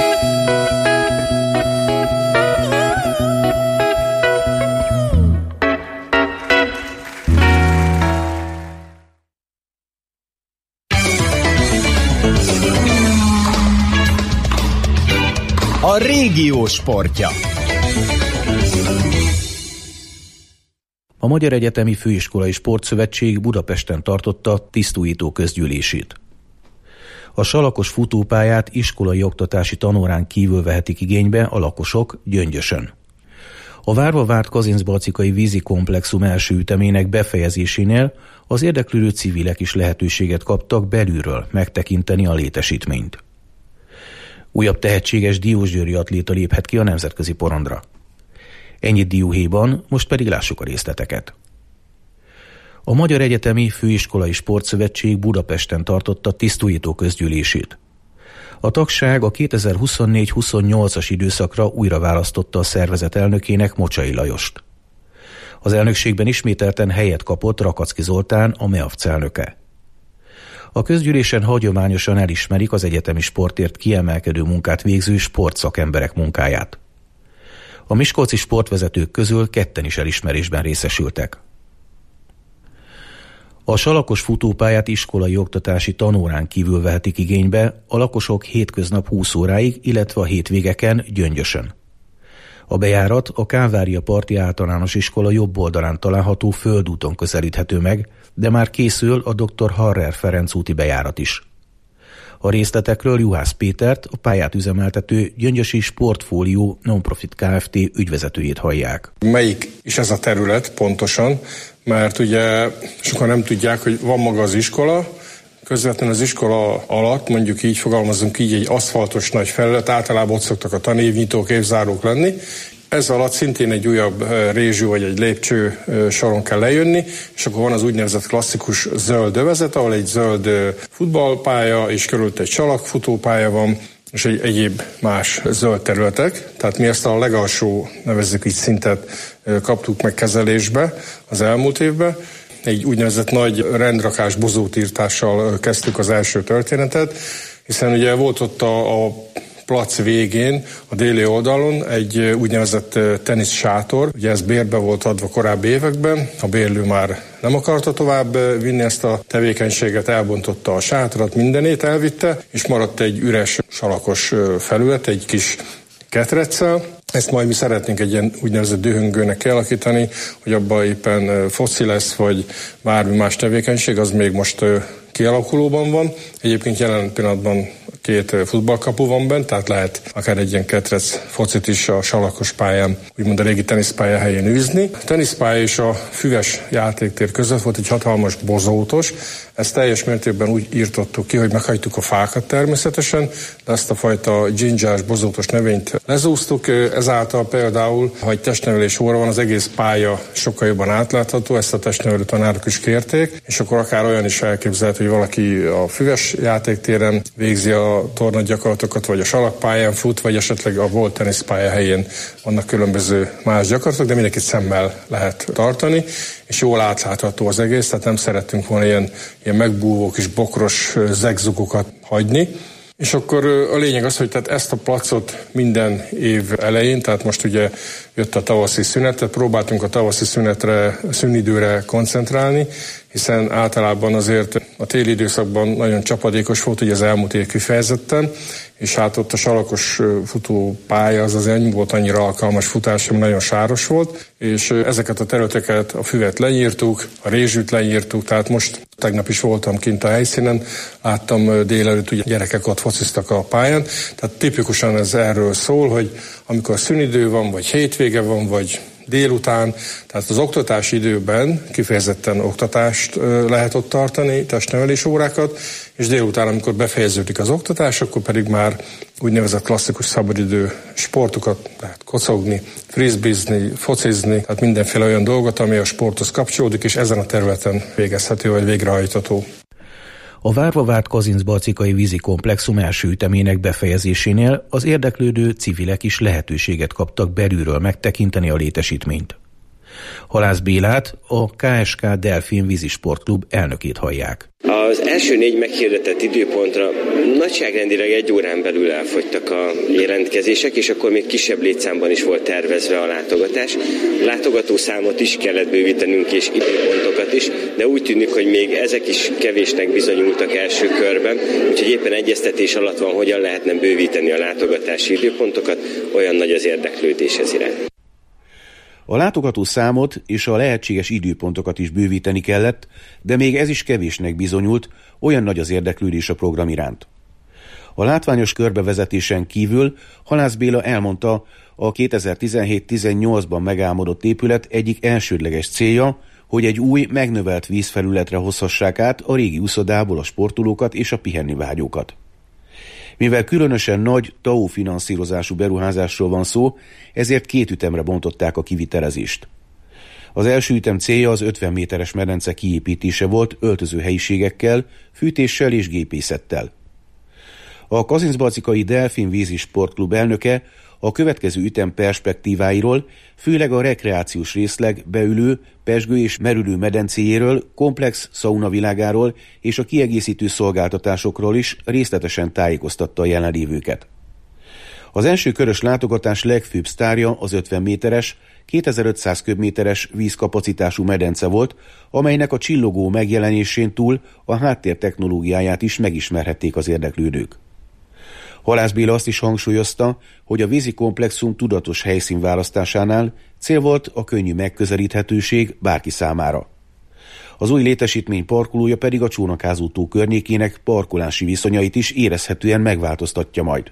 A régió sportja. A Magyar Egyetemi Főiskolai Sportszövetség Budapesten tartotta tisztújító közgyűlését. A salakos futópályát iskolai oktatási tanórán kívül vehetik igénybe a lakosok Gyöngyösön. A várva várt Kazincbarcikai vízi komplexum első ütemének befejezésénél az érdeklődő civilek is lehetőséget kaptak belülről megtekinteni a létesítményt. Újabb tehetséges diósgyőri atléta léphet ki a nemzetközi porondra. Ennyit dióhéjban, most pedig lássuk a részleteket. A Magyar Egyetemi Főiskolai Sportszövetség Budapesten tartotta tisztújító közgyűlését. A tagság a kétezer-huszonnégy huszonnyolcas időszakra újra választotta a szervezet elnökének, Mocsai Lajost. Az elnökségben ismételten helyet kapott Rakacki Zoltán, a MEAFC elnöke. A közgyűlésen hagyományosan elismerik az egyetemi sportért kiemelkedő munkát végző sportszakemberek munkáját. A miskolci sportvezetők közül ketten is elismerésben részesültek. A salakos futópályát iskolai oktatási tanórán kívül vehetik igénybe a lakosok hétköznap húsz óráig, illetve a hétvégeken Gyöngyösön. A bejárat a Kálvária Parti Általános Iskola jobb oldalán található földúton közelíthető meg, de már készül a doktor Harrer Ferenc úti bejárat is. A részletekről Juhász Pétert, a pályát üzemeltető Gyöngyösi Sportfólió Nonprofit Kft. Ügyvezetőjét hallják. Melyik is ez a terület pontosan, mert ugye sokan nem tudják, hogy van maga az iskola, közvetlenül az iskola alatt, mondjuk így fogalmazunk így, egy aszfaltos nagy felület, általában ott szoktak a tanévnyitók, évzárók lenni. Ez alatt szintén egy újabb rézsű vagy egy lépcső soron kell lejönni, és akkor van az úgynevezett klasszikus zöld övezet, ahol egy zöld futballpálya, és körülött egy salakfutópálya van, és egy egyéb más zöld területek. Tehát mi ezt a legalsó, nevezzük így szintet kaptuk meg kezelésbe az elmúlt évben. Egy úgynevezett nagy rendrakás bozótírtással kezdtük az első történetet, hiszen ugye volt ott a, a plac végén, a déli oldalon egy úgynevezett tenisz sátor. Ugye ez bérbe volt adva korábbi években, a bérlő már nem akarta tovább vinni ezt a tevékenységet, elbontotta a sátrat, mindenét elvitte, és maradt egy üres salakos felület, egy kis ketreccel. Ezt majd mi szeretnénk egy ilyen úgynevezett dühöngőnek kialakítani, hogy abban éppen foci lesz, vagy bármi más tevékenység, az még most kialakulóban van. Egyébként jelen pillanatban két futballkapu van bent, tehát lehet akár egy ilyen ketrec focit is a salakos pályán, úgymond a régi teniszpálya helyén űzni. A teniszpálya és a füves játéktér között volt egy hatalmas bozótos. Ezt teljes mértékben úgy írtottuk ki, hogy meghagytuk a fákat természetesen, de ezt a fajta dzsindzsás bozótos növényt lezúztuk. Ezáltal például, ha egy testnevelés óra van, az egész pálya sokkal jobban átlátható, ezt a testnevelő tanárok is kérték, és akkor akár olyan is elképzelhető, hogy valaki a füves játéktéren végzi a tornagyakorlatokat, vagy a salakpályán fut, vagy esetleg a volt teniszpálya helyén vannak különböző más gyakorlatok, de mindenkit szemmel lehet tartani, és jól átlátható az egész, tehát nem szerettünk volna ilyen, ilyen megbúvó kis bokros zegzugokat hagyni. És akkor a lényeg az, hogy tehát ezt a placot minden év elején, tehát most ugye jött a tavaszi szünet, tehát próbáltunk a tavaszi szünetre, szünidőre koncentrálni, hiszen általában azért a téli időszakban nagyon csapadékos volt, ugye az elmúlt év kifejezetten, és hát ott a salakos futópálya az azért nem volt annyira alkalmas futás, hanem nagyon sáros volt, és ezeket a területeket, a füvet lenyírtuk, a rézsűt lenyírtuk, tehát most tegnap is voltam kint a helyszínen, láttam délelőtt, ugye gyerekek ott fociztak a pályán, tehát tipikusan ez erről szól, hogy amikor szünidő van, vagy hétvége van, vagy délután, tehát az oktatási időben kifejezetten oktatást lehet ott tartani, testnevelés órákat, és délután, amikor befejeződik az oktatás, akkor pedig már úgynevezett klasszikus szabadidő sportokat lehet kocogni, frisbeezni, focizni, tehát mindenféle olyan dolgot, ami a sporthoz kapcsolódik, és ezen a területen végezhető vagy végrehajtható. A várva várt Kazincbarcikai vízikomplexum első ütemének befejezésénél az érdeklődő civilek is lehetőséget kaptak belülről megtekinteni a létesítményt. Halász Bélát, a ká es ká Delfin vízisportklub elnökét hallják. Az első négy meghirdetett időpontra nagyságrendileg egy órán belül elfogytak a jelentkezések, és akkor még kisebb létszámban is volt tervezve a látogatás. Látogatószámot is kellett bővítenünk, és időpontokat is, de úgy tűnik, hogy még ezek is kevésnek bizonyultak első körben, úgyhogy éppen egyeztetés alatt van, hogyan lehetne bővíteni a látogatási időpontokat, olyan nagy az érdeklődés ez irány. A látogató számot és a lehetséges időpontokat is bővíteni kellett, de még ez is kevésnek bizonyult, olyan nagy az érdeklődés a program iránt. A látványos körbevezetésen kívül Halász Béla elmondta, a kétezer-tizenhét tizennyolcban megálmodott épület egyik elsődleges célja, hogy egy új, megnövelt vízfelületre hozhassák át a régi uszodából a sportolókat és a pihennivágyókat. Mivel különösen nagy té á o finanszírozású beruházásról van szó, ezért két ütemre bontották a kivitelezést. Az első ütem célja az ötven méteres medence kiépítése volt öltözőhelyiségekkel, fűtéssel és gépészettel. A Kazincbarcikai Delfin vízi sportklub elnöke a következő ütem perspektíváiról, főleg a rekreációs részleg beülő, pezsgő és merülő medencéjéről, komplex szaunavilágáról és a kiegészítő szolgáltatásokról is részletesen tájékoztatta a jelenlévőket. Az első körös látogatás legfőbb sztárja az ötven méteres, kétezer-ötszáz köbméteres vízkapacitású medence volt, amelynek a csillogó megjelenésén túl a háttér technológiáját is megismerhették az érdeklődők. Halász Béla azt is hangsúlyozta, hogy a vízi komplexum tudatos helyszín választásánál cél volt a könnyű megközelíthetőség bárki számára. Az új létesítmény parkolója pedig a Csónakázó tó környékének parkolási viszonyait is érezhetően megváltoztatja majd.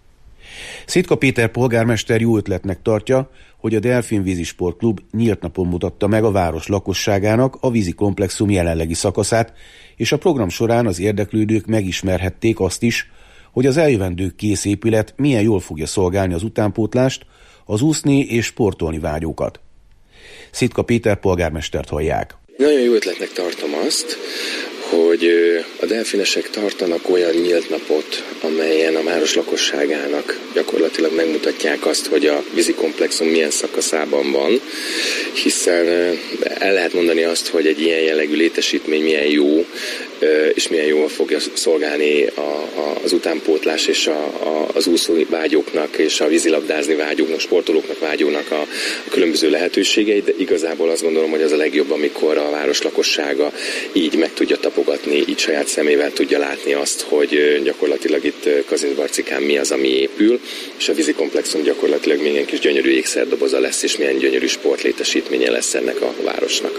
Szitka Péter polgármester jó ötletnek tartja, hogy a Delfin vízisportklub nyílt napon mutatta meg a város lakosságának a vízi komplexum jelenlegi szakaszát, és a program során az érdeklődők megismerhették azt is, hogy az eljövendő kész épület milyen jól fogja szolgálni az utánpótlást, az úszni és sportolni vágyókat. Szitka Péter polgármestert hallják. Nagyon jó ötletnek tartom azt, hogy a delfinesek tartanak olyan nyílt napot, amelyen a város lakosságának gyakorlatilag megmutatják azt, hogy a vízikomplexum milyen szakaszában van, hiszen el lehet mondani azt, hogy egy ilyen jellegű létesítmény milyen jó és milyen jól fogja szolgálni a, a, az utánpótlás és a, a, az úszó vágyóknak és a vízilabdázni vágyóknak, sportolóknak vágyónak a, a különböző lehetőségeit, de igazából azt gondolom, hogy az a legjobb, amikor a város lakossága így meg tudja tapogatni, így saját szemével tudja látni azt, hogy gyakorlatilag itt Kazincbarcikán mi az, ami épül, és a vízikomplexum gyakorlatilag milyen kis gyönyörű ékszerdoboza lesz, és milyen gyönyörű sportlétesítménye lesz ennek a városnak.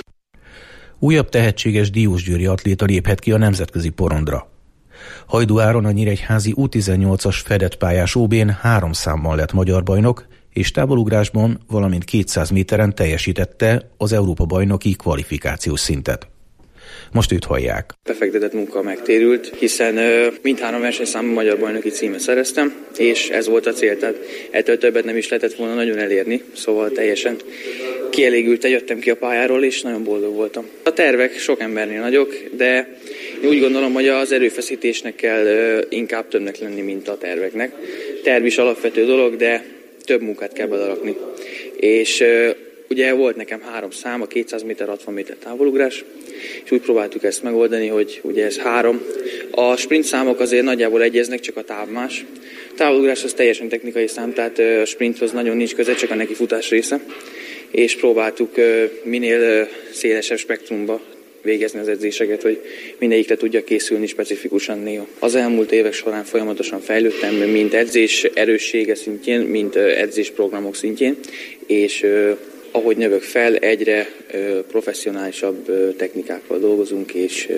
Újabb tehetséges diósgyőri atléta léphet ki a nemzetközi porondra. Hajdú Áron a nyíregyházi U tizennyolcas fedett pályás ó bén három számban lett magyar bajnok, és távolugrásban, valamint kétszáz méteren teljesítette az Európa-bajnoki kvalifikációs szintet. Most őt hallják. Befektetett munka megtérült, hiszen uh, mindhárom versenyszámban magyar bajnoki címet szereztem, és ez volt a cél, tehát ettől többet nem is lehetett volna nagyon elérni, szóval teljesen kielégülten jöttem ki a pályáról, és nagyon boldog voltam. A tervek sok embernél nagyok, de úgy gondolom, hogy az erőfeszítésnek kell uh, inkább többnek lenni, mint a terveknek. Terv is alapvető dolog, de több munkát kell belerakni. És uh, ugye volt nekem három szám, a kétszáz méter, hatvan méter távolugrás, és úgy próbáltuk ezt megoldani, hogy ugye ez három. A sprint számok azért nagyjából egyeznek, csak a táv más. A távolugrás az teljesen technikai szám, tehát a sprinthoz nagyon nincs köze, csak a nekifutás része. És próbáltuk minél szélesebb spektrumba végezni az edzéseket, hogy mindegyikre tudja készülni specifikusan néha. Az elmúlt évek során folyamatosan fejlődtem, mint edzés erőssége szintjén, mint edzésprogramok szintjén, és ahogy növök fel, egyre professzionálisabb technikákkal dolgozunk, és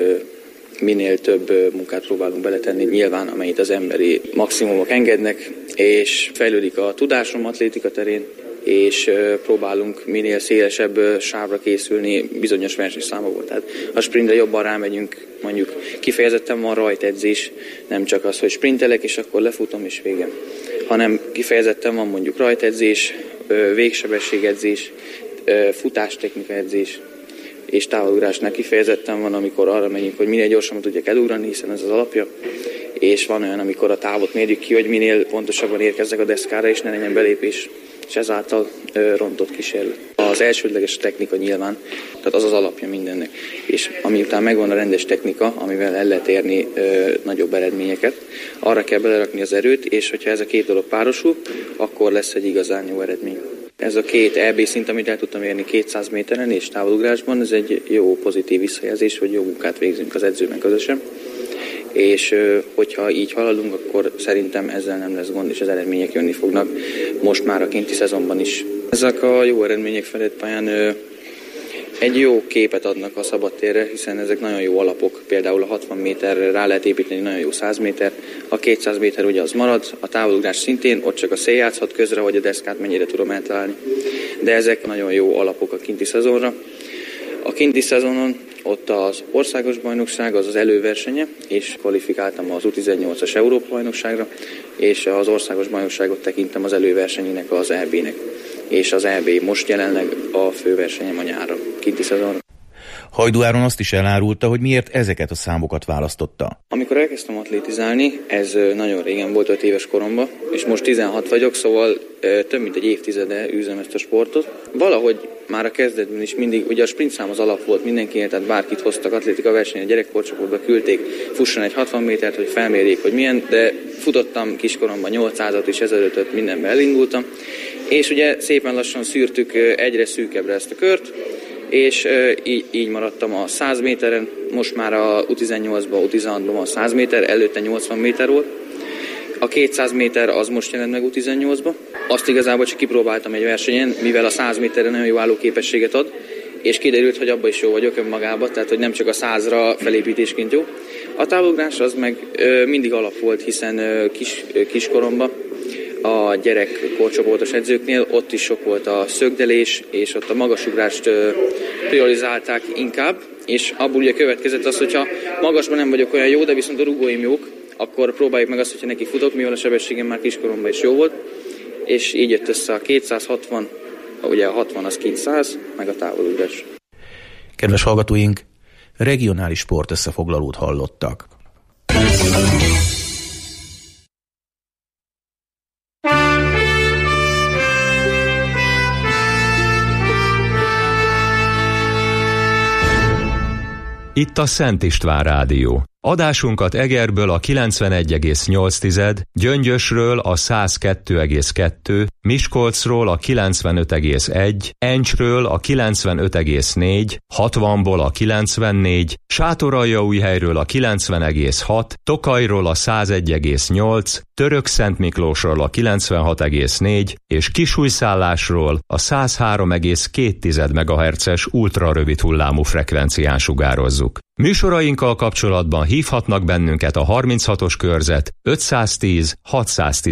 minél több munkát próbálunk beletenni, nyilván amennyit az emberi maximumok engednek, és fejlődik a tudásom atlétika terén, és próbálunk minél szélesebb sávra készülni bizonyos versenyszámokból. Tehát a sprintre jobban rámegyünk, mondjuk kifejezetten van rajtedzés, nem csak az, hogy sprintelek, és akkor lefutom, és végem, hanem kifejezetten van mondjuk rajtedzés, végsebességedzés, futástechnika edzés, és távolugrásnál kifejezetten van, amikor arra megyünk, hogy minél gyorsabban tudjak elugrani, hiszen ez az alapja, és van olyan, amikor a távot mérjük ki, hogy minél pontosabban érkezzek a deszkára, és ne legyen belépés, és ezáltal ö, rontott kísérlet. Az elsődleges technika nyilván, tehát az az alapja mindennek, és ami után megvan a rendes technika, amivel el lehet érni ö, nagyobb eredményeket, arra kell belerakni az erőt, és hogyha ez a két dolog párosul, akkor lesz egy igazán jó eredmény. Ez a két é bé szint, amit el tudtam érni kétszáz méteren és távolugrásban, ez egy jó pozitív visszajelzés, hogy jó munkát végzünk az edzőben közösen. És hogyha így haladunk, akkor szerintem ezzel nem lesz gond, és az eredmények jönni fognak most már a kinti szezonban is. Ezek a jó eredmények fedett pályán egy jó képet adnak a szabadtérre, hiszen ezek nagyon jó alapok, például a hatvan méterre rá lehet építeni nagyon jó száz méter, a kétszáz méter ugye az marad, a távolugrás szintén, ott csak a szél játszhat közre, hogy a deszkát mennyire tudom eltalálni. De ezek nagyon jó alapok a kinti szezonra. A kinti szezonon ott az országos bajnokság, az az előversenye, és kvalifikáltam az U tizennyolcas Európa bajnokságra, és az országos bajnokságot tekintem az előversenyének, az é bének. És az é bé most jelenleg a főversenyem a nyárra, kinti szezonra. Hajdú Áron azt is elárulta, hogy miért ezeket a számokat választotta. Amikor elkezdtem atlétizálni, ez nagyon régen volt, öt éves koromban, és most tizenhat vagyok, szóval több mint egy évtizede űzöm ezt a sportot. Valahogy már a kezdetben is mindig, ugye a sprint szám az alap volt mindenkinek, tehát bárkit hoztak atlétika versenyen, a gyerekkorcsoportba küldték, fusson egy hatvan métert, hogy felmérjék, hogy milyen, de futottam kiskoromban nyolcszázat és ezerötöt, mindenben elindultam, és ugye szépen lassan szűrtük egyre szűkebbre ezt a kört, és így, így maradtam a száz méteren, most már a U tizennyolcban, U tizenhatban a száz méter, előtte nyolcvan méter volt. A kétszáz méter az most jelent meg U tizennyolcban. Azt igazából csak kipróbáltam egy versenyen, mivel a száz méterre nagyon jó állóképességet ad, és kiderült, hogy abban is jó vagyok önmagában, tehát hogy nem csak a százra felépítésként jó. A távolugrás az meg ö, mindig alap volt, hiszen ö, kis, ö, kiskoromban a gyerek korcsoportos edzőknél ott is sok volt a szögdelés, és ott a magasugrást ö, priorizálták inkább, és abból ugye következett az, hogyha magasban nem vagyok olyan jó, de viszont a rugóim jók, akkor próbáljuk meg azt, hogyha neki futok, mivel a sebességem már kiskoromban is jó volt, és így jött össze a kétszázhatvan, ugye a hatvan az kétszáz, meg a távolugrás. Kedves hallgatóink, regionális sportösszefoglalót hallottak. Itt a Szent István Rádió. Adásunkat Egerből a kilencvenegy egész nyolc, Gyöngyösről a száz kettő egész kettő, Miskolcról a kilencvenöt egész egy, Encsről a kilencvenöt egész négy, hatvanból a kilencvennégy, Sátoraljaújhelyről a kilencven egész hat, Tokajról a száz egy egész nyolc, Törökszentmiklósról a kilencvenhat egész négy és Kisújszállásról a száz három egész két megahertzes ultrarövid hullámú frekvencián sugározzuk. Műsorainkkal kapcsolatban hívhatnak bennünket a harminchatos körzet ötszáztíz hatszáztíz